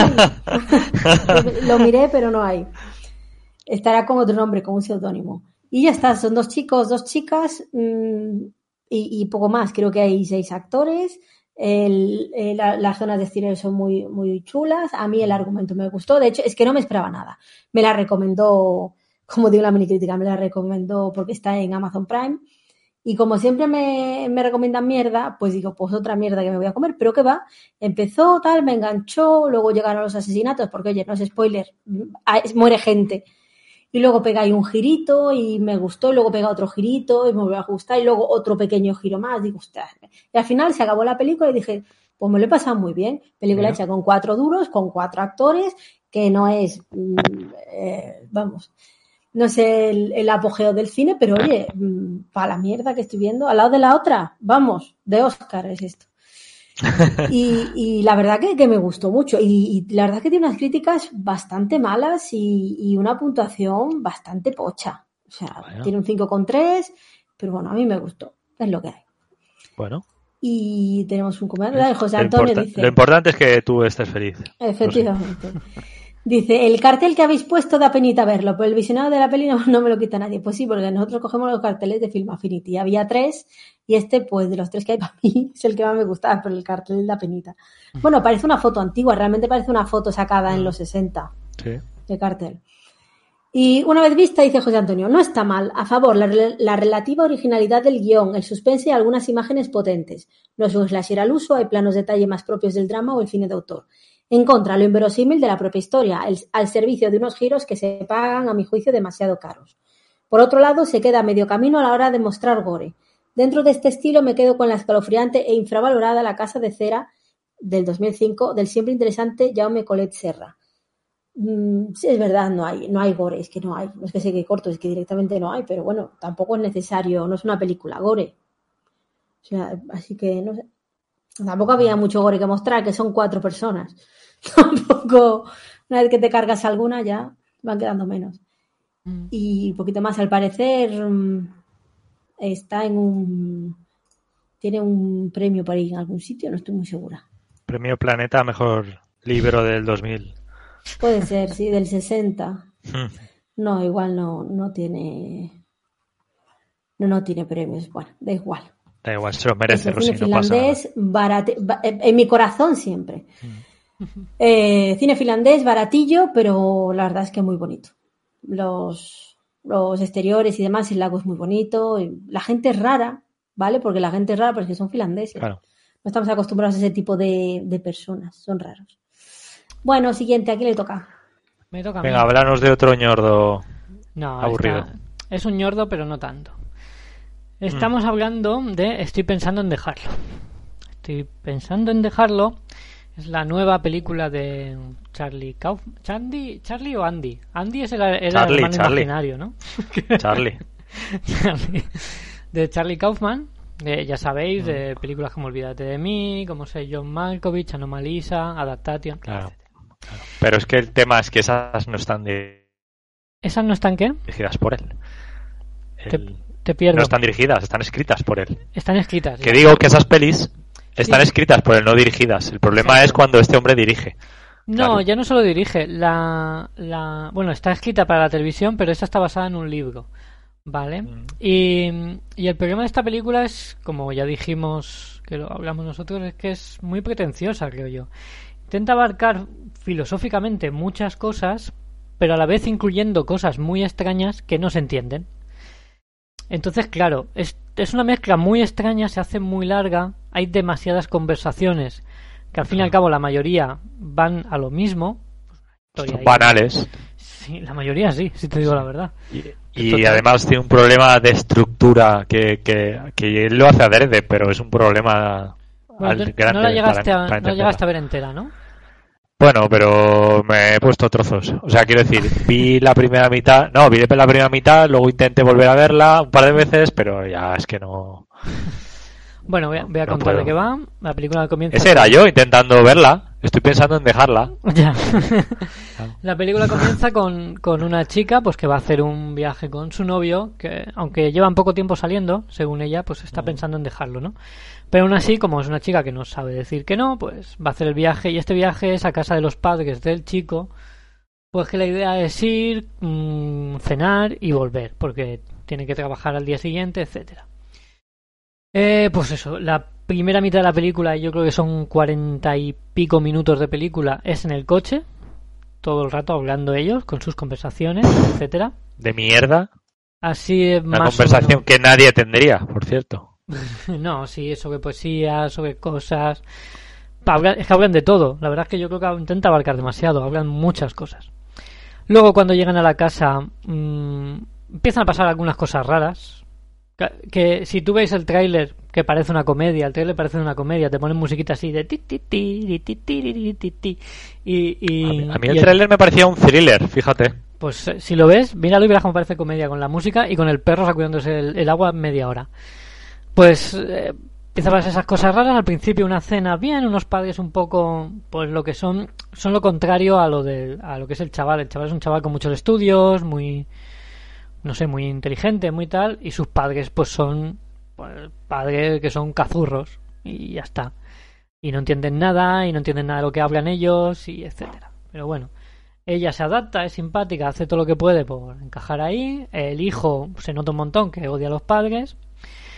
hay. Lo miré, pero no hay. Estará con otro nombre, con un seudónimo. Y ya está, son dos chicos, dos chicas mmm, y, y poco más. Creo que hay seis actores. El, el, la, las zonas de exterior son muy, muy chulas. A mí el argumento me gustó. De hecho, es que no me esperaba nada. Me la recomendó, como digo la minicrítica, me la recomendó porque está en Amazon Prime. Y como siempre me, me recomiendan mierda, pues digo, pues otra mierda que me voy a comer. Pero que va, empezó tal, me enganchó, luego llegaron los asesinatos, porque oye, no es spoiler, muere gente. Y luego pega ahí un girito y me gustó, y luego pega otro girito y me volvió a gustar, y luego otro pequeño giro más, digo, ostras. Y al final se acabó la película y dije, pues me lo he pasado muy bien. Película Bien. hecha con cuatro duros, con cuatro actores, que no es, mm, eh, vamos, no es el, el apogeo del cine, pero oye, mmm, para la mierda que estoy viendo, al lado de la otra, vamos, de Oscar es esto. Y, y la verdad que, que me gustó mucho y, y la verdad que tiene unas críticas bastante malas y, y una puntuación bastante pocha. O sea, Bueno. tiene un cinco coma tres, pero bueno, a mí me gustó, es lo que hay. Bueno, Y tenemos un comentario de José lo, Antonio, importa- dice... lo importante es que tú estés feliz. Efectivamente. Dice, el cartel que habéis puesto da penita verlo, pero el visionado de la peli no, no me lo quita nadie. Pues sí, porque nosotros cogemos los carteles de Film Affinity. Había tres Y este, pues de los tres que hay para mí, es el que más me gustaba, pero el cartel da penita. Bueno, parece una foto antigua, realmente parece una foto sacada en los sesenta. Sí. De cartel. Y una vez vista, dice José Antonio, no está mal, a favor, la, la relativa originalidad del guión, el suspense y algunas imágenes potentes. No es un slasher al uso, hay planos de detalle más propios del drama o el cine de autor. En contra, lo inverosímil de la propia historia, el, al servicio de unos giros que se pagan, a mi juicio, demasiado caros. Por otro lado, se queda a medio camino a la hora de mostrar gore. Dentro de este estilo me quedo con la escalofriante e infravalorada La casa de cera del dos mil cinco del siempre interesante Jaume Collet Serra. Mm, sí, es verdad, no hay, no hay gore, es que no hay. No es que se quede corto, es que directamente no hay, pero bueno, tampoco es necesario, no es una película gore. O sea, así que no sé. Tampoco había mucho gore que mostrar, que son cuatro personas. Tampoco, una vez que te cargas alguna ya van quedando menos. Mm. Y un poquito más, al parecer, está en un... Tiene un premio para ir en algún sitio, no estoy muy segura. Premio Planeta, mejor libro del dos mil. Puede ser, sí, del sesenta. No, igual no, no tiene... No, no tiene premios. Bueno, da igual. Da igual, se lo merece, Rosy, cine no finlandés, barate, ba, en mi corazón siempre. Mm. Eh, cine finlandés, baratillo, pero la verdad es que muy bonito. Los, los exteriores y demás, el lago es muy bonito. La gente es rara, ¿vale? Porque la gente es rara porque son finlandeses. Claro. No estamos acostumbrados a ese tipo de, de personas, son raros. Bueno, siguiente, ¿a quién le toca? Me toca a Venga, mí. háblanos de otro ñordo no, aburrido. Esta, es un ñordo, pero no tanto. Estamos mm. hablando de Estoy pensando en dejarlo. Estoy pensando en dejarlo. Es la nueva película de Charlie Kaufman. ¿Charlie, Charlie o Andy? Andy es el, el Charlie, hermano Charlie. imaginario, ¿no? Charlie. Charlie. De Charlie Kaufman. Eh, ya sabéis, mm. de películas como Olvídate de mí, como sé John Malkovich, Anomalisa, Adaptation. Claro, claro. Pero es que el tema es que esas no están de... ¿Esas no están qué? dirigidas por él. El... Te, te pierdo. No están dirigidas, están escritas por él. Están escritas. Que ya. digo que esas pelis están sí. escritas por él, no dirigidas. El problema Exacto. es cuando este hombre dirige. No, claro. ya no solo dirige. La, la, bueno, está escrita para la televisión, pero esta está basada en un libro. Vale. Mm. Y, y el problema de esta película es, como ya dijimos, que lo hablamos nosotros, es que es muy pretenciosa, creo yo. Intenta abarcar filosóficamente muchas cosas, pero a la vez incluyendo cosas muy extrañas que no se entienden. Entonces, claro, es, es una mezcla muy extraña, se hace muy larga, hay demasiadas conversaciones que al fin y al cabo la mayoría van a lo mismo. Son banales. Sí, la mayoría sí, si te digo la verdad. Y, y además tiene un problema de estructura que, que, que él lo hace adrede, pero es un problema bueno, al, grande. No la llegaste, para, a, para no la llegaste a ver entera, ¿no? Bueno, pero me he puesto trozos. O sea, quiero decir, vi la primera mitad... No, vi la primera mitad, luego intenté volver a verla un par de veces, pero ya es que no... Bueno, voy a, voy a no contar puedo. de qué va. La película comienza... Ese era yo intentando verla. Estoy pensando en dejarla. Ya. La película comienza con, con una chica pues que va a hacer un viaje con su novio, que aunque llevan poco tiempo saliendo, según ella, pues está pensando en dejarlo, ¿no? Pero aún así, como es una chica que no sabe decir que no, pues va a hacer el viaje, y este viaje es a casa de los padres del chico, pues que la idea es ir, mmm, cenar y volver, porque tiene que trabajar al día siguiente, etcétera. Eh, pues eso, la primera mitad de la película, yo creo que son cuarenta y pico minutos de película, es en el coche, todo el rato hablando ellos, con sus conversaciones, etcétera. De mierda. Así es más. Una conversación que nadie tendría, por cierto. No, sí, sobre poesía, sobre cosas. Es que hablan de todo. La verdad es que yo creo que intenta abarcar demasiado. Hablan muchas cosas. Luego, cuando llegan a la casa, mmm, empiezan a pasar algunas cosas raras. Que, que si tú veis el tráiler, que parece una comedia, el tráiler parece una comedia, te ponen musiquita así de ti ti ti ti ti ti ti y, y a mí, a mí el tráiler me parecía un thriller, fíjate. Pues si lo ves, míralo y verás cómo parece comedia, con la música y con el perro sacudiéndose el, el agua media hora. Pues eh, empiezan a pasar esas cosas raras. Al principio una cena bien, unos padres un poco, pues lo que son, son lo contrario a lo de, a lo que es el chaval. El chaval es un chaval con muchos estudios, muy, no sé, muy inteligente, muy tal, y sus padres pues son pues, padres que son cazurros y ya está. Y no entienden nada, y no entienden nada de lo que hablan ellos, y etcétera. Pero bueno, ella se adapta, es simpática, hace todo lo que puede por encajar ahí. El hijo se nota un montón que odia a los padres.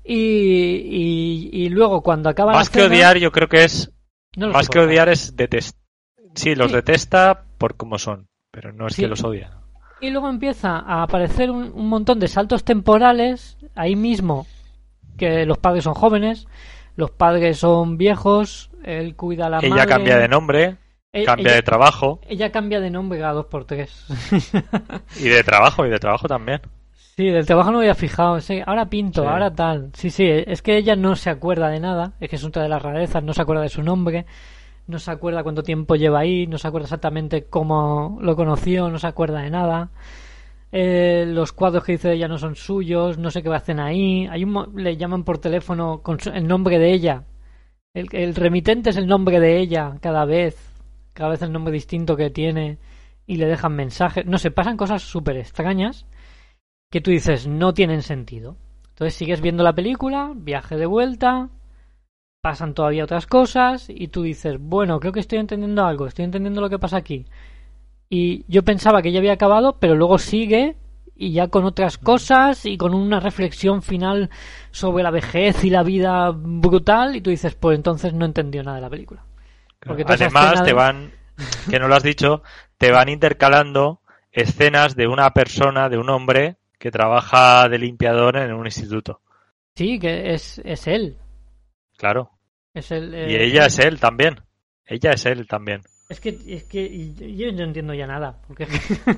Y, y, y luego cuando acaba Más la que cena, odiar, yo creo que es... no los Más que soporta. odiar es detestar. Sí, los Sí. detesta por cómo son, pero no es Sí. que los odia. Y luego empieza a aparecer un, un montón de saltos temporales ahí mismo, que los padres son jóvenes, los padres son viejos, él cuida a la Ella madre. cambia de nombre, E- cambia ella- de trabajo, Ella cambia de nombre cada dos por tres. y de trabajo, y de trabajo también. Sí, del trabajo no me había fijado. Sí, ahora pinto, Sí. ahora tal. Sí, sí, es que ella no se acuerda de nada. Es que es otra de las rarezas. No se acuerda de su nombre. No se acuerda cuánto tiempo lleva ahí. No se acuerda exactamente cómo lo conoció. No se acuerda de nada. Eh, los cuadros que dice de ella no son suyos. No sé qué hacen ahí. Hay un, mo- le llaman por teléfono con su- el nombre de ella. El, el remitente es el nombre de ella cada vez. Cada vez el nombre distinto que tiene. Y le dejan mensajes. No sé, pasan cosas súper extrañas que tú dices no tienen sentido. Entonces sigues viendo la película, viaje de vuelta, pasan todavía otras cosas y tú dices, bueno, creo que estoy entendiendo algo, estoy entendiendo lo que pasa aquí. Y yo pensaba que ya había acabado, pero luego sigue y ya con otras cosas y con una reflexión final sobre la vejez y la vida brutal y tú dices, pues entonces no entendió nada de la película. Porque toda esa Además, escena te de- van, que no lo has dicho, te van intercalando escenas de una persona, de un hombre que trabaja de limpiador en un instituto. Sí, que es, es él. Claro. Es el, Y eh, ella es él también. Ella es él también. Es que, es que y- yo no entiendo ya nada. Porque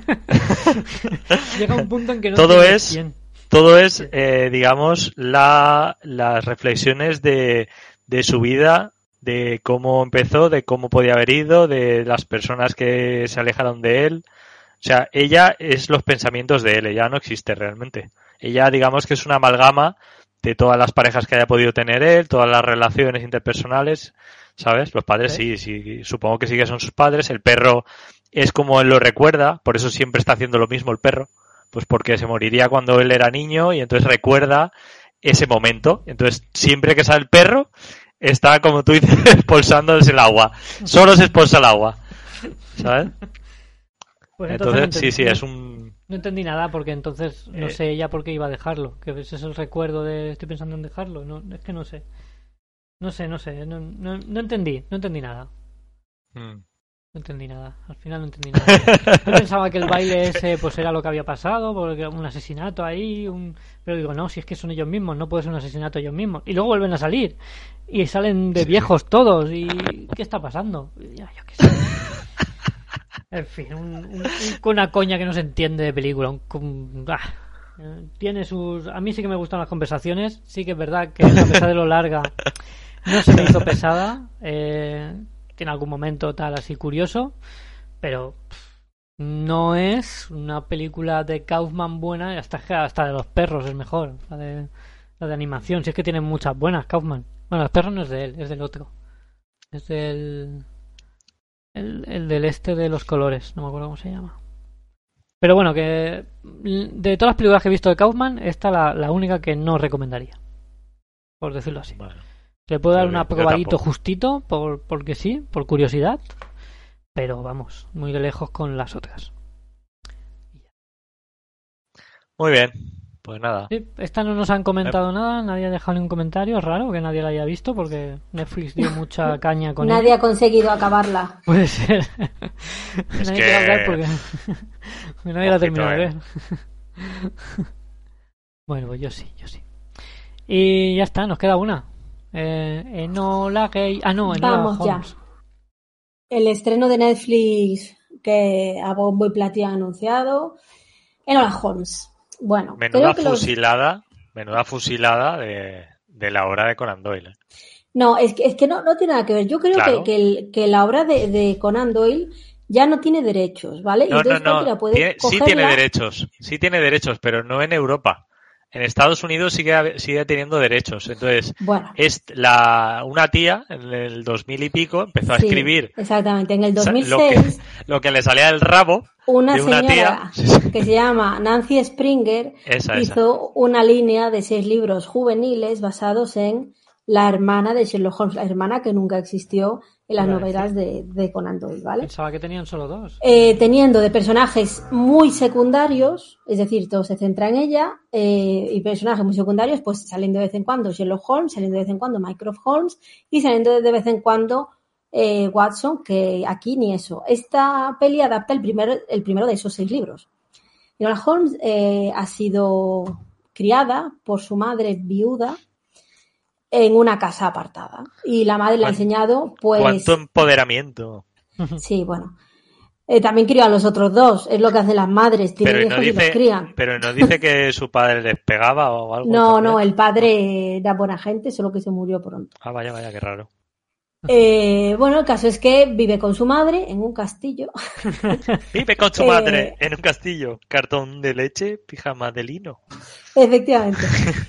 llega un punto en que no Todo entiendes es, quién. todo es, eh, digamos, la, las reflexiones de, de su vida, de cómo empezó, de cómo podía haber ido, de las personas que se alejaron de él. O sea, ella es los pensamientos de él, ella no existe realmente. Ella, digamos que es una amalgama de todas las parejas que haya podido tener él, todas las relaciones interpersonales, ¿sabes? Los padres sí, sí, supongo que sí que son sus padres. El perro es como él lo recuerda, por eso siempre está haciendo lo mismo el perro, pues porque se moriría cuando él era niño y entonces recuerda ese momento. Entonces, siempre que sale el perro, está, como tú dices, expulsándose el agua. Solo se expulsa el agua, ¿sabes? Pues Entonces, no sí, entendí- sí, es un... No entendí nada porque entonces no Eh. sé ella por qué iba a dejarlo. Que ese es el recuerdo de estoy pensando en dejarlo. No, es que no sé. No sé, no sé. No, no, no entendí. No entendí nada. Mm. No entendí nada. Al final no entendí nada. Yo pensaba que el baile ese pues era lo que había pasado, porque un asesinato ahí, un... pero digo, no, si es que son ellos mismos, no puede ser un asesinato ellos mismos. Y luego vuelven a salir. Y salen de viejos todos. ¿Y qué está pasando? Y ya, yo qué sé. En fin, un, un- un- una coña que no se entiende de película. Un, un- ah. Eh, Tiene sus... A mí sí que me gustan las conversaciones. Sí que es verdad que a pesar de lo larga no se me hizo pesada. Eh, tiene algún momento tal así curioso. Pero pff, no es una película de Kaufman buena. Hasta, hasta de los perros es mejor. La de, la de animación. Si es que tiene muchas buenas Kaufman. Bueno, los perros no es de él, es del otro. Es del... El, el del este de los colores, no me acuerdo cómo se llama. Pero bueno, que de todas las películas que he visto de Kaufman, esta la, la única que no recomendaría. Por decirlo así. Bueno, Le puedo dar yo un tampoco. aprobadito justito, por, porque sí, por curiosidad. Pero vamos, muy de lejos con las otras. Muy bien, pues nada. Sí, esta no nos han comentado nada, nadie ha dejado ningún comentario, es raro que nadie la haya visto porque Netflix dio mucha caña con Nadie ella. ha conseguido acabarla. Puede ser. Es nadie que- quiere hablar porque, porque nadie la ha Ojito, terminado de eh. ver. Bueno, pues yo sí, yo sí. Y ya está, nos queda una. Eh, Enola Gay. Ah, no, Enola Vamos ya. Holmes. El estreno de Netflix que a bombo y platillo han anunciado. Enola Holmes. Bueno, Menuda creo que los... fusilada, menuda fusilada de, de la obra de Conan Doyle. ¿eh? No, es que, es que no, no tiene nada que ver. Yo creo Claro. que, que, el- que la obra de, de Conan Doyle ya no tiene derechos, ¿vale? No, no, Entonces no. cualquiera puede Tiene- sí cogerla. tiene derechos, sí tiene derechos, pero no en Europa. En Estados Unidos sigue, sigue teniendo derechos. Entonces, Bueno, es la, una tía en el dos mil y pico empezó a sí, escribir exactamente. En el lo que, dos mil seis, lo que le salía del rabo una de una señora tía. que se llama Nancy Springer Esa, esa. hizo una línea de seis libros juveniles basados en la hermana de Sherlock Holmes, la hermana que nunca existió en las Iba a novelas de, de Conan Doyle, ¿vale? Pensaba que tenían solo dos. Eh, teniendo de personajes muy secundarios, es decir, todo se centra en ella, eh, y personajes muy secundarios, pues saliendo de vez en cuando Sherlock Holmes, saliendo de vez en cuando Mycroft Holmes y saliendo de vez en cuando eh, Watson, que aquí ni eso. Esta peli adapta el, primer, el primero de esos seis libros. Enola Holmes eh, ha sido criada por su madre viuda en una casa apartada. Y la madre le ha enseñado, pues... ¡Cuánto empoderamiento! Sí, bueno. Eh, también crió a los otros dos. Es lo que hacen las madres. Tienen Pero hijos no y los dice, crían. pero no dice que su padre les pegaba o algo. No, también. no, el padre era buena gente, solo que se murió pronto. Ah, vaya, vaya, qué raro. Eh, bueno, el caso es que vive con su madre en un castillo. Vive con su Eh, madre en un castillo. Cartón de leche, pijama de lino. Efectivamente.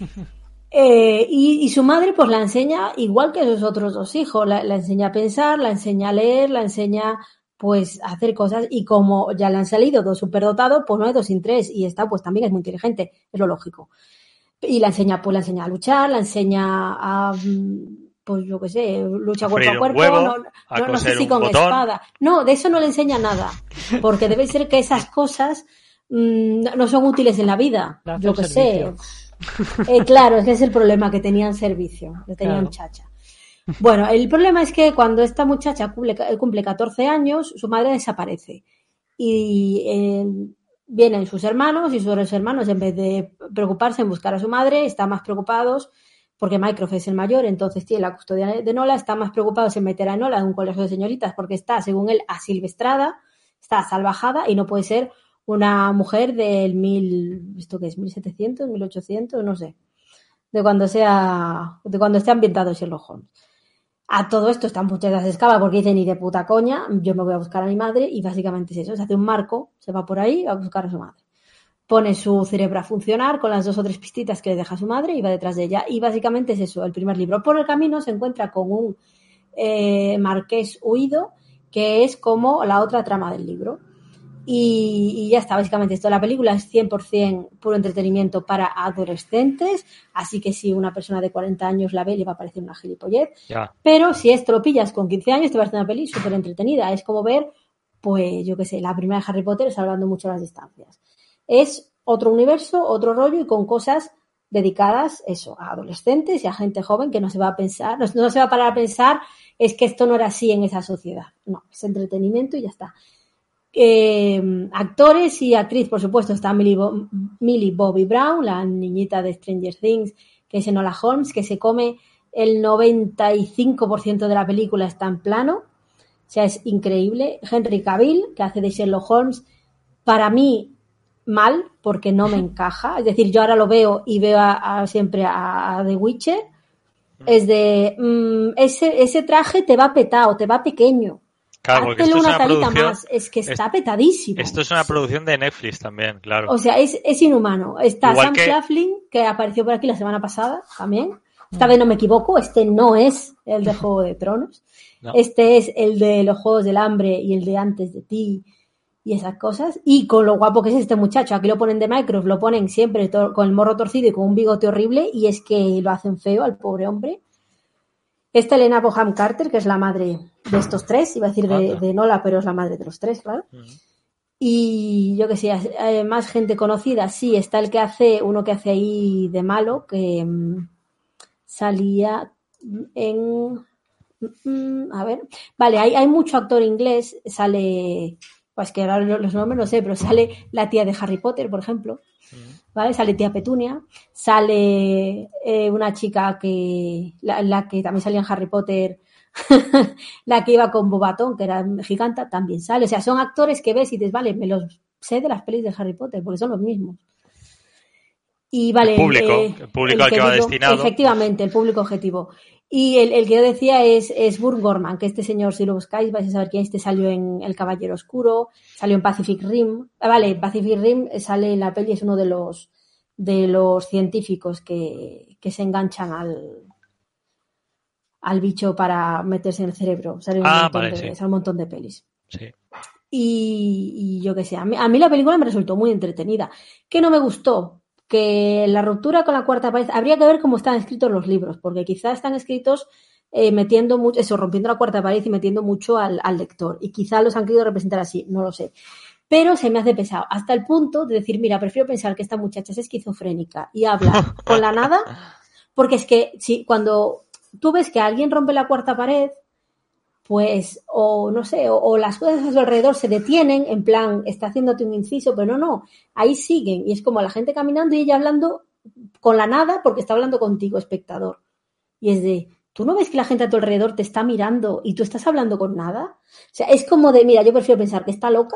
Eh, y, y su madre pues la enseña igual que a sus otros dos hijos, la, la enseña a pensar, la enseña a leer, la enseña pues a hacer cosas, y como ya le han salido dos superdotados, pues no hay dos sin tres, y esta pues también es muy inteligente, es lo lógico. Y la enseña, pues la enseña a luchar, la enseña a, pues yo qué sé, lucha cuerpo a cuerpo, huevo, no, a no, no sé coser si un con botón. espada. No, de eso no le enseña nada, porque debe ser que esas cosas mmm, no son útiles en la vida, Le hace yo el qué servicio. sé. Eh, claro, ese es el problema, que tenían servicio, que tenían Claro. chacha. Bueno, el problema es que cuando esta muchacha cumple, cumple catorce años, su madre desaparece. Y eh, vienen sus hermanos, y sus hermanos, en vez de preocuparse en buscar a su madre, están más preocupados, porque Mycroft es el mayor, entonces tiene la custodia de Enola, están más preocupados en meter a Enola en un colegio de señoritas, porque está, según él, asilvestrada, está salvajada y no puede ser una mujer del mil, ¿esto qué es? ¿mil setecientos? ¿mil ochocientos? No sé. De cuando sea, de cuando esté ambientado Sherlock Holmes. A todo esto esta muchacha se escapa porque dice, ni de puta coña, yo me voy a buscar a mi madre, y básicamente es eso, se hace un marco, se va por ahí a buscar a su madre. Pone su cerebro a funcionar con las dos o tres pistitas que le deja su madre y va detrás de ella. Y básicamente es eso, el primer libro. Por el camino se encuentra con un eh, marqués huido, que es como la otra trama del libro. Y, y ya está, básicamente esto. La película es cien por ciento puro entretenimiento para adolescentes, así que si una persona de cuarenta años la ve, le va a parecer una gilipollez. Ya. Pero si esto lo pillas con quince años, te va a hacer una peli súper entretenida. Es como ver, pues yo qué sé, la primera de Harry Potter, salvando mucho las distancias. Es otro universo, otro rollo, y con cosas dedicadas, eso, a adolescentes y a gente joven que no se va a pensar, no, no se va a parar a pensar, es que esto no era así en esa sociedad. No, es entretenimiento y ya está. Eh, actores y actriz, por supuesto, está Millie, Bo- Millie Bobby Brown, la niñita de Stranger Things, que es Enola Holmes, que se come el noventa y cinco por ciento de la película, está en plano, o sea, es increíble. Henry Cavill, que hace de Sherlock Holmes, para mí mal, porque no me encaja, es decir, yo ahora lo veo y veo a, a, siempre a, a The Witcher, es de mmm, ese, ese traje te va petado, te va pequeño. Claro, porque Háztelo esto es una una talita producción. más, es que está es- petadísimo. Esto es una producción de Netflix también, claro. O sea, es, es inhumano. Está Igual Sam que- Claflin, que apareció por aquí la semana pasada también. Esta vez no me equivoco, este no es el de Juego de Tronos. No. Este es el de los Juegos del Hambre y el de Antes de ti y esas cosas. Y con lo guapo que es este muchacho, aquí lo ponen de Mycroft, lo ponen siempre to- con el morro torcido y con un bigote horrible, y es que lo hacen feo al pobre hombre. Esta Helena Bonham Carter, que es la madre de estos tres, iba a decir de, Anda. de Enola, pero es la madre de los tres, claro. Y yo que sé, eh, más gente conocida, sí, está el que hace, uno que hace ahí de malo, que mm, salía en... mm, a ver, vale, hay, hay mucho actor inglés, sale, pues que ahora los nombres no sé, pero sale la tía de Harry Potter, por ejemplo, ¿vale? Sale tía Petunia, sale eh, una chica que, la, la que también salía en Harry Potter, la que iba con Bobatón, que era giganta, también sale. O sea, son actores que ves y dices, vale, me los sé de las pelis de Harry Potter, porque son los mismos. Y vale, El público, eh, el público al que va destinado. Efectivamente, el público objetivo. Y el, el que yo decía es, es Burn Gorman, que este señor, si lo buscáis, vais a saber quién. Este salió en El Caballero Oscuro, salió en Pacific Rim. Ah, vale, Pacific Rim sale en la peli, es uno de los de los científicos que, que se enganchan al al bicho para meterse en el cerebro. Sale un, Ah, montón, vale, de, sí. sale un montón de pelis. Sí. Y, y yo qué sé, a mí, a mí la película me resultó muy entretenida. ¿Qué no me gustó? Que la ruptura con la cuarta pared, habría que ver cómo están escritos los libros, porque quizás están escritos eh, metiendo mucho, eso, rompiendo la cuarta pared y metiendo mucho al, al lector. Y quizá los han querido representar así, no lo sé. Pero se me hace pesado, hasta el punto de decir, mira, prefiero pensar que esta muchacha es esquizofrénica y habla con la nada, porque es que si cuando tú ves que alguien rompe la cuarta pared, pues, o no sé, o, o las cosas a su alrededor se detienen, en plan, está haciéndote un inciso, pero no, no, ahí siguen, y es como la gente caminando y ella hablando con la nada porque está hablando contigo, espectador. Y es de, ¿tú no ves que la gente a tu alrededor te está mirando y tú estás hablando con nada? O sea, es como de, mira, yo prefiero pensar que está loca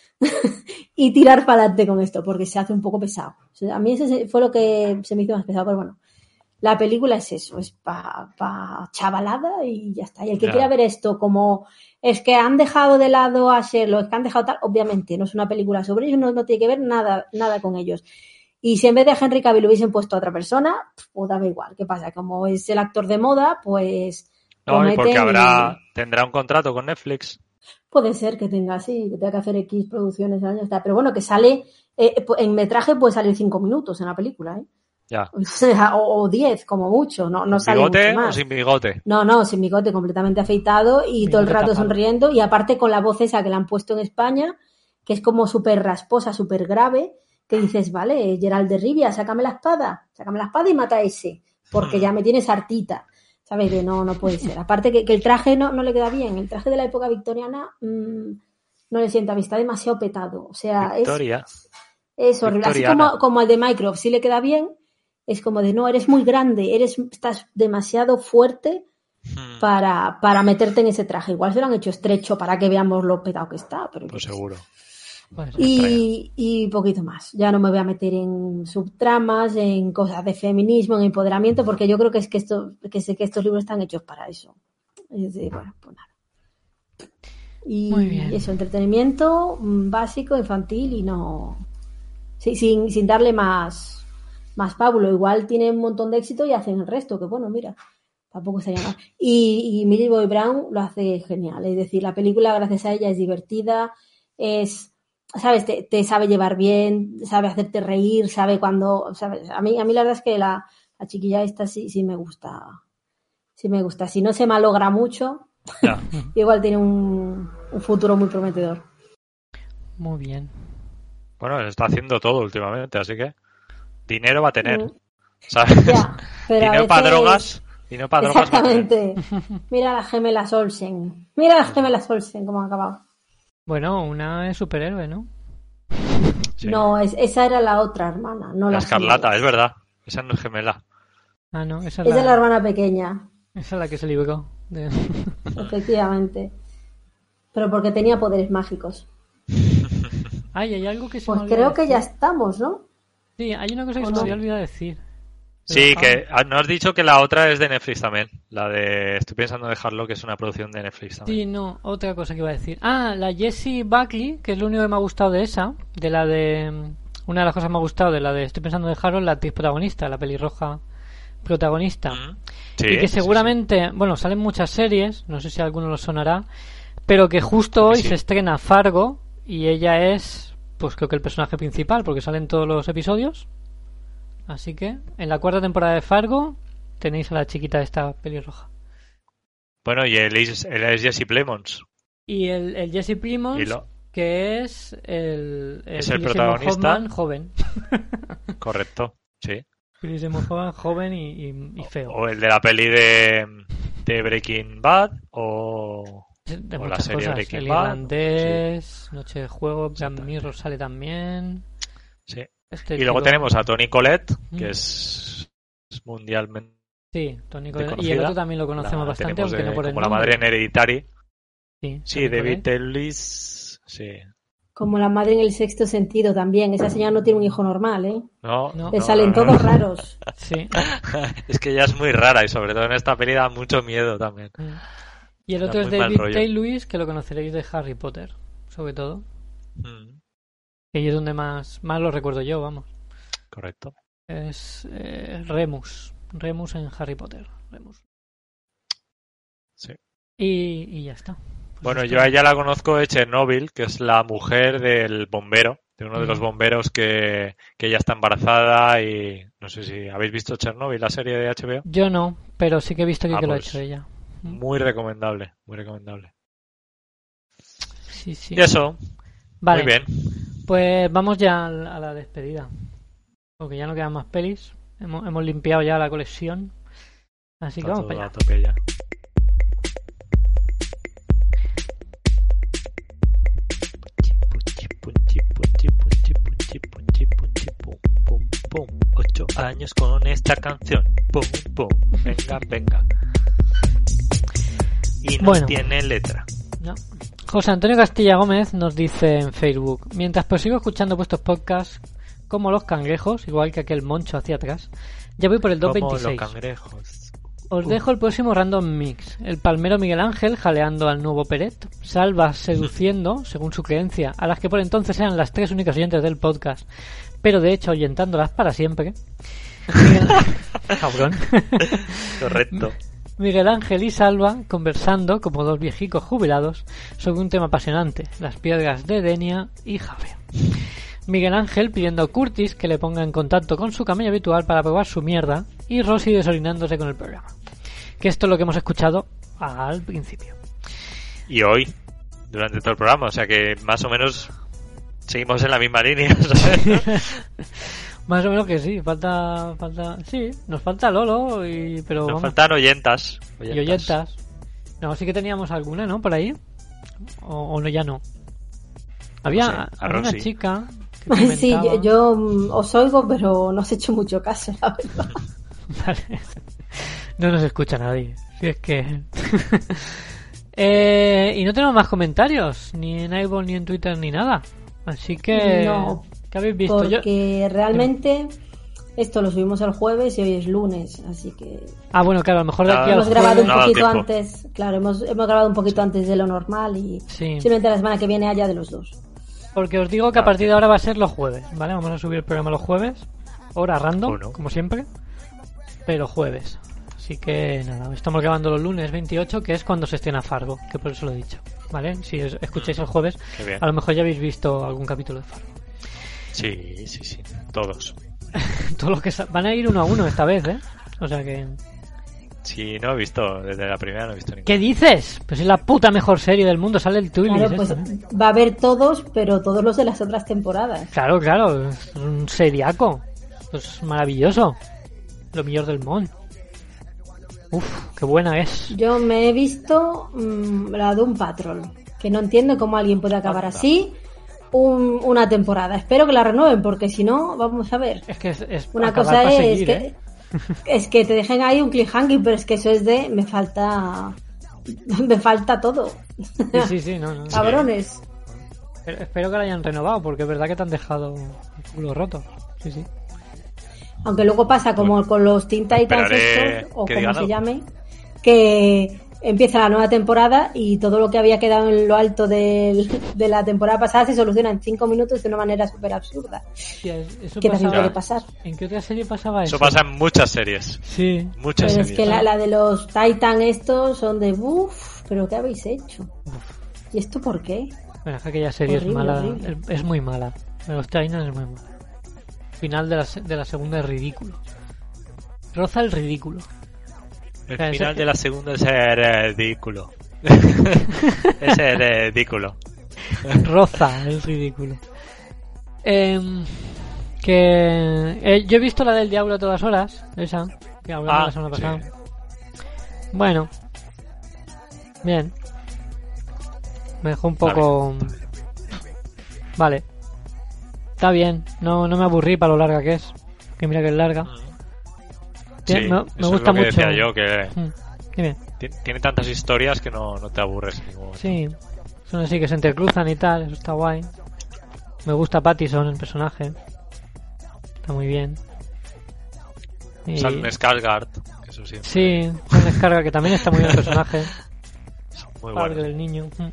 y tirar para adelante con esto, porque se hace un poco pesado. O sea, a mí eso fue lo que se me hizo más pesado, pero bueno, la película es eso, es pa, pa chavalada y ya está. Y el que Ya. quiera ver esto como es que han dejado de lado a Sherlock, es que han dejado tal, obviamente no es una película sobre ellos, no, no tiene que ver nada, nada con ellos. Y si en vez de Henry Cavill hubiesen puesto a otra persona, pues daba igual. ¿Qué pasa? Como es el actor de moda, pues No, y porque prometen habrá, tendrá un contrato con Netflix. puede ser que tenga así, que tenga que hacer X producciones al año, está. Pero bueno, que sale, eh, en metraje puede salir cinco minutos en la película, ¿eh? Ya. O sea, o, o diez, como mucho, no, no sale ¿Bigote mucho más. o sin bigote? No, no, sin bigote, completamente afeitado y todo el Bigote rato tapado. sonriendo, y aparte con la voz esa que le han puesto en España, que es como súper rasposa, súper grave, que dices, vale, Gerald de Rivia, sácame la espada, sácame la espada y mata a ese, porque ya me tienes hartita. ¿Sabes? De no, no puede ser. Aparte que, que el traje no, no le queda bien. El traje de la época victoriana mmm, no le sienta bien, está demasiado petado. O sea, Victoria. es, es horrible. Así Victoriana. como, como el de Mycroft, sí le queda bien. Es como de, no, eres muy grande, eres estás demasiado fuerte Hmm, para, para meterte en ese traje. Igual se lo han hecho estrecho para que veamos lo petado que está. Pero Pues seguro. Pues, y, y poquito más. Ya no me voy a meter en subtramas, en cosas de feminismo, en empoderamiento, porque yo creo que es que esto, que sé que estos libros están hechos para eso. Es de, bueno, pues nada. Y Muy bien. eso, entretenimiento mm, básico, infantil y no. Sí, sin, sin darle más, más pábulo. Igual tiene un montón de éxito y hacen el resto, que bueno, mira, tampoco estaría mal. Y, y Millie Bobby Brown lo hace genial. Es decir, la película, gracias a ella, es divertida, es. ¿Sabes? Te, te sabe llevar bien, sabe hacerte reír, sabe cuando, ¿sabes? A mí, a mí la verdad es que la, la chiquilla esta sí, sí me gusta, sí me gusta. Si no se malogra mucho, Ya. igual tiene un, un futuro muy prometedor. muy bien. Bueno, se está haciendo todo últimamente, así que dinero va a tener. Mm. ¿Sabes? Ya, pero a Dinero para veces- drogas. Dinero para drogas va a tener. Exactamente. Mira las gemelas Olsen. Mira las gemelas Olsen, cómo han acabado. Bueno, una es superhéroe, ¿no? Sí. No, es, esa era la otra hermana, no La la Escarlata, gemela. es verdad. Esa no es gemela. Ah, no, esa es, Esa la, es la hermana pequeña, esa es la que se libró. de- efectivamente. Pero porque tenía poderes mágicos. Ay, hay algo que se Pues me olvidó creo que decir. ya estamos, ¿no? Sí, hay una cosa que ¿O se me no? había olvidado decir. Sí, Pero- que ah, no has dicho que la otra es de Netflix también. La de Estoy pensando en dejarlo, que es una producción de Netflix también. Sí, no, otra cosa que iba a decir. Ah, la Jessie Buckley, que es lo único que me ha gustado de esa, de la de... Una de las cosas que me ha gustado de la de Estoy pensando en dejarlo, la actriz protagonista, la pelirroja protagonista. Mm. Sí, y que sí, seguramente, bueno, salen muchas series, no sé si a alguno lo sonará, pero que justo hoy Sí. se estrena Fargo y ella es, pues creo que el personaje principal, porque salen todos los episodios. Así que, en la cuarta temporada de Fargo, tenéis a la chiquita de esta pelirroja. sí. Bueno, y él es, él es Jesse Plemons. Y el, el Jesse Plemons, Y lo- que es el, Es el Felicity protagonista. Hoffman joven. Correcto, sí. Felicity Hoffman joven y, y, y feo. O el de la peli de, de Breaking Bad, o, De o la muchas serie cosas. Breaking El Bad. irlandés, Noche de Juego, Black Mirror sale también. Sí. Este Y luego chico- tenemos a Toni Collette, Mm. que es, es mundialmente Sí, Tony de Collette. Y conocida. el otro también lo conocemos La bastante, tenemos aunque de- no por el como la nombre. madre en Hereditary. Sí, Sí, Toni David Collette. Ellis. Sí. Como la madre en el sexto sentido también. Esa señora no tiene un hijo normal, ¿eh? No, No. Le no, salen no, no. todos raros. Sí. Es que ella es muy rara y sobre todo en esta peli da mucho miedo también. Y el Da otro es muy mal David rollo. Tay-Lewis, que lo conoceréis de Harry Potter, sobre todo. Mm, Que ahí es donde más, más lo recuerdo yo, vamos. correcto. Es eh, Remus. Remus en Harry Potter. Remus. Sí. Y, y ya está. Pues Bueno, esto- yo a ella la conozco de Chernobyl, que es la mujer del bombero, de uno de los Mm. bomberos que, que ella está embarazada y no sé si habéis visto Chernobyl, la serie de H B O. Yo no, pero sí que he visto que, Ah, que lo ha pues, hecho ella. Muy recomendable, muy recomendable. Sí, sí. Y eso, vale. muy bien. Pues vamos ya a la despedida. Porque ya no quedan más pelis. Hemos, hemos limpiado ya la colección. Así que Está vamos todo para a allá. tope ya. Ocho años con esta canción. Pum, pum. Venga, venga. Y no Bueno. tiene letra. No. José Antonio Castilla Gómez nos dice en Facebook: mientras prosigo escuchando vuestros podcasts como los cangrejos, igual que aquel moncho hacia atrás, ya voy por el Como doscientos los veintiséis. cangrejos. Os dejo el próximo Random Mix. El palmero Miguel Ángel jaleando al nuevo Peret. Salva seduciendo, según su creencia, a las que por entonces eran las tres únicas oyentes del podcast, pero de hecho ahuyentándolas para siempre. Miguel... Cabrón. Correcto. Miguel Ángel y Salva conversando como dos viejicos jubilados sobre un tema apasionante, las piedras de Denia y Javea. Miguel Ángel pidiendo a Curtis que le ponga en contacto con su camello habitual para probar su mierda, y Rosy desorinándose con el programa. Que esto es lo que hemos escuchado al principio. Y hoy, durante todo el programa, o sea que más o menos seguimos en la misma línea, ¿sabes? Más o menos que sí, falta, falta, sí, nos falta Lolo y, pero Nos vamos, faltan oyentas. y oyentas. No, sí que teníamos alguna, ¿no? Por ahí, o, o no, ya no. Había No sé, a alguna Rosy. chica que Sí, comentaba... yo, yo mm, os oigo, pero no os he hecho mucho caso, la verdad. Vale. No nos escucha nadie. Si es que... eh, y no tenemos más comentarios, ni en iVoox, ni en Twitter, ni nada. Así que... No, ¿qué habéis visto? Yo... porque realmente esto lo subimos el jueves y hoy es lunes, así que Ah, bueno, claro, a lo mejor de No, aquí al hemos grabado jueves... un No ha dado poquito tiempo. antes, claro, hemos, hemos grabado un poquito antes de lo normal y Sí. simplemente la semana que viene haya de los dos. Porque os digo que a partir de ahora va a ser los jueves, ¿vale? Vamos a subir el programa los jueves, hora random, Uno. como siempre, pero jueves. Así que nada, estamos grabando los lunes veintiocho, que es cuando se estrena Fargo, que por eso lo he dicho, ¿vale? Si es- escucháis el jueves, Qué bien. a lo mejor ya habéis visto algún capítulo de Fargo. Sí, sí, sí. Todos. Todos los que sa- van a ir uno a uno esta vez, ¿eh? O sea que... Sí, no he visto, desde la primera no he visto ninguna. ¿Qué dices? Pues es la puta mejor serie del mundo, sale el Twilight. Claro, pues va a haber todos, pero todos los de las otras temporadas. Claro, claro, es un seriaco. Pues maravilloso. Lo mejor del mon. Uf, qué buena es. Yo me he visto mmm, la de un Patrol, que no entiendo cómo alguien puede acabar Anda. así un- una temporada. Espero que la renueven, porque si no, vamos a ver. Es que es, es Una acabar cosa pa' es seguir, que ¿eh? es que te dejen ahí un cliffhanger, pero es que eso es de me falta me falta todo. Sí, sí, sí, no, no. Cabrones. Espero- Espero que la hayan renovado, porque es verdad que te han dejado el culo roto. Sí, sí. Aunque luego pasa como con los Teen Titans esperaré estos, o que como digan se algo. llame, que empieza la nueva temporada y todo lo que había quedado en lo alto del- de la temporada pasada se soluciona en cinco minutos de una manera súper absurda. Hostia, es- eso Que también pasaba- puede pasar. ¿En qué otra serie pasaba eso? Eso pasa en muchas series. Sí. Muchas Pero es series. que la, la de los Titan estos son de uff, pero ¿qué habéis hecho? ¿Y esto por qué? Bueno, es que aquella serie Horrible, es mala. horrible. Es, es muy mala. De los Titans es muy mala. Final de la, se- de la segunda es ridículo. Roza el ridículo. El Claro, final ese- de la segunda es ridículo. Es ridículo. Roza el ridículo. Em, que eh, yo he visto la del Diablo a todas horas, esa que hablamos Ah, la semana sí. pasada. Bueno, bien. Me dejó un poco. Vale, está bien. No, no me aburrí para lo larga que es. Que mira que es larga. Sí, Tiene- me, me eso gusta es lo que mucho. decía yo, que Mm, dime. ti- tiene tantas historias que no, no te aburres en ningún momento. Sí, son así que se intercruzan y tal, eso está guay. Me gusta Pattison, el personaje. Está muy bien. Y... Salm Skarsgård, que eso sí, Sí, una descarga que también está muy bien el personaje. muy Padre bueno. del niño. Mm.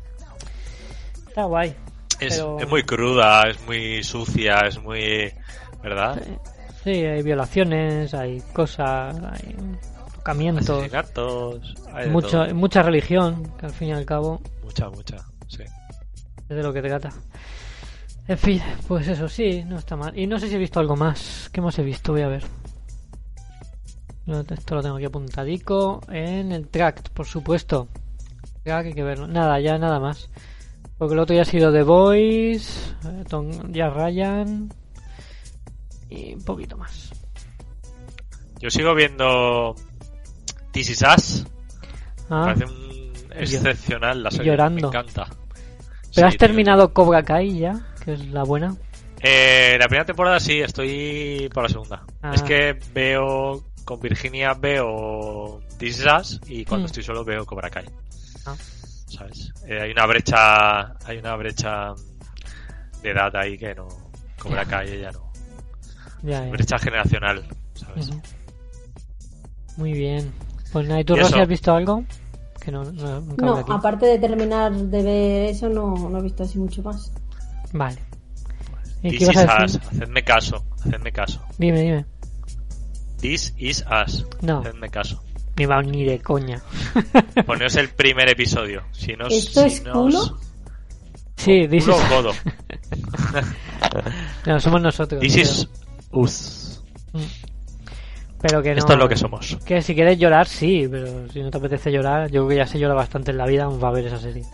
Está guay. Es, pero- es muy cruda, es muy sucia, es muy... ¿Verdad? Sí, hay violaciones, hay cosas, hay tocamientos, Asesinatos, hay de mucho, todo. mucha religión, que al fin y al cabo Mucha, mucha, sí. es de lo que trata. En fin, pues eso sí, no está mal. Y no sé si he visto algo más. ¿Qué más he visto? Voy a ver. Esto lo tengo aquí apuntadico en el tract, por supuesto. Track hay que verlo. Nada, ya nada más. Porque el otro ya ha sido The Boys, eh, Tom, ya Ryan y un poquito más. Yo sigo viendo This Is Us. Ah, Me parece un excepcional la serie. Llorando. Me encanta. ¿Pero Sí, has terminado tío. Cobra Kai ya? Que es la buena. Eh, la primera temporada sí, estoy por la segunda. Ah. Es que veo, con Virginia veo This Is Us y cuando Mm. estoy solo veo Cobra Kai. Ah. ¿Sabes? Eh, hay una brecha, hay una brecha de edad ahí que no, Cobra Kai ella no. Ya, ya. Brecha generacional, ¿sabes? Uh-huh. Muy bien. Pues nada, ¿y tú, ¿Y Rosy, eso? has visto algo? Que no, no, nunca No, hablé aquí. aparte de terminar de ver eso, no, no he visto así mucho más. Vale. ¿Y This qué ibas a Is decir? Us, hacedme caso, hacedme caso. Dime, dime. This Is Us, No. hacedme caso. Ni va ni de coña. Poneos el primer episodio. Si no, ¿Esto si es no culo? os- Sí, this culo is... o codo. No, somos nosotros. This creo. is us. Pero que no... Esto es lo que somos. Que si quieres llorar, sí, pero si no te apetece llorar, yo creo que ya se llora bastante en la vida, va a ver esa serie.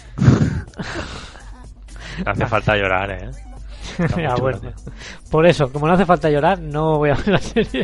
No hace falta llorar, ¿eh? Está Ya, muy bueno. chula, tío. Por eso, como no hace falta llorar, no voy a ver la serie.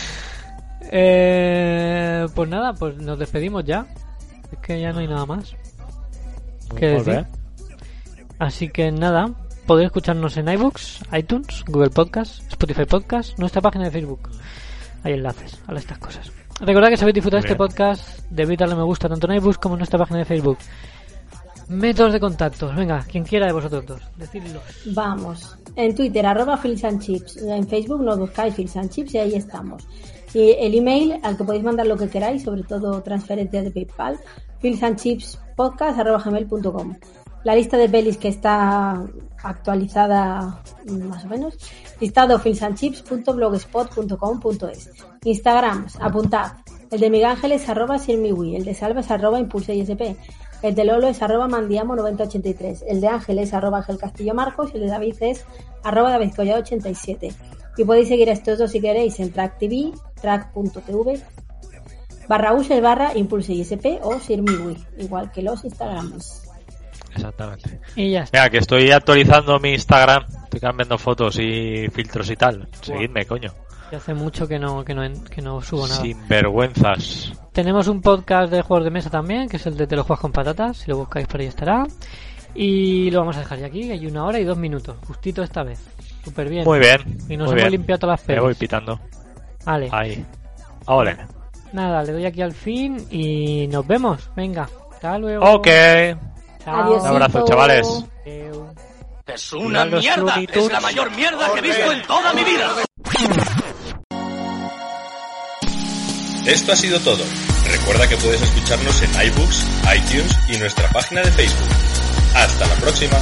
Eh, pues nada, pues nos despedimos ya. Es que ya no hay nada más que Muy decir. bien. Así que nada, podéis escucharnos en iBooks, iTunes, Google Podcast, Spotify Podcast, nuestra página de Facebook. Hay enlaces a estas cosas. Recordad que si habéis disfrutado de Muy este bien. podcast, debéis darle me gusta tanto en iBooks como en nuestra página de Facebook. Métodos de contactos. Venga, quien quiera de vosotros dos, decidlos. Vamos. En Twitter, arroba Phils and Chips. En Facebook nos buscáis Phils and Chips y ahí estamos. Y el email al que podéis mandar lo que queráis, sobre todo transferencias de PayPal, philsandchipspodcast arroba gmail punto com. La lista de pelis que está actualizada más o menos, listado philsandchips punto blogspot punto com punto es. Instagrams, apuntad. El de Miguel Ángel es arroba sirmiwi, el de Salva es arroba impulseisp, el de Lolo es arroba mandiamo noventa ochenta y tres, el de Ángel es arroba Ángel Castillo Marcos y el de David es arroba David Collado ochenta y siete. Y podéis seguir a estos dos si queréis en Track T V, track punto t v, barra user barra impulseisp o sirmiwi, igual que los Instagrams. Exactamente. Y ya está. Mira, que estoy actualizando mi Instagram. Estoy cambiando fotos y filtros y tal. Seguidme, coño. Que hace mucho que no, que no, que no subo nada. Sin vergüenzas. Tenemos un podcast de juegos de mesa también, que es el de Te lo juegas con patatas. Si lo buscáis por ahí estará. Y lo vamos a dejar ya aquí. Hay una hora y dos minutos. Justito esta vez. Súper bien. Muy bien. Y nos muy hemos bien. limpiado todas las Me pelis. voy pitando. Vale. Ahí. Ole. Nada, le doy aquí al fin y nos vemos. Venga. Hasta luego. Ok. Chao. Adiós. Un abrazo, chavales. Adeu. Es una Mira los mierda. Looney Es Tunes. la mayor mierda que he visto en toda mi vida. Esto ha sido todo. Recuerda que puedes escucharnos en iBooks, iTunes y nuestra página de Facebook. Hasta la próxima.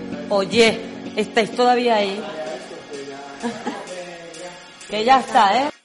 Oye, ¿estáis todavía ahí? Que ya está, ¿eh?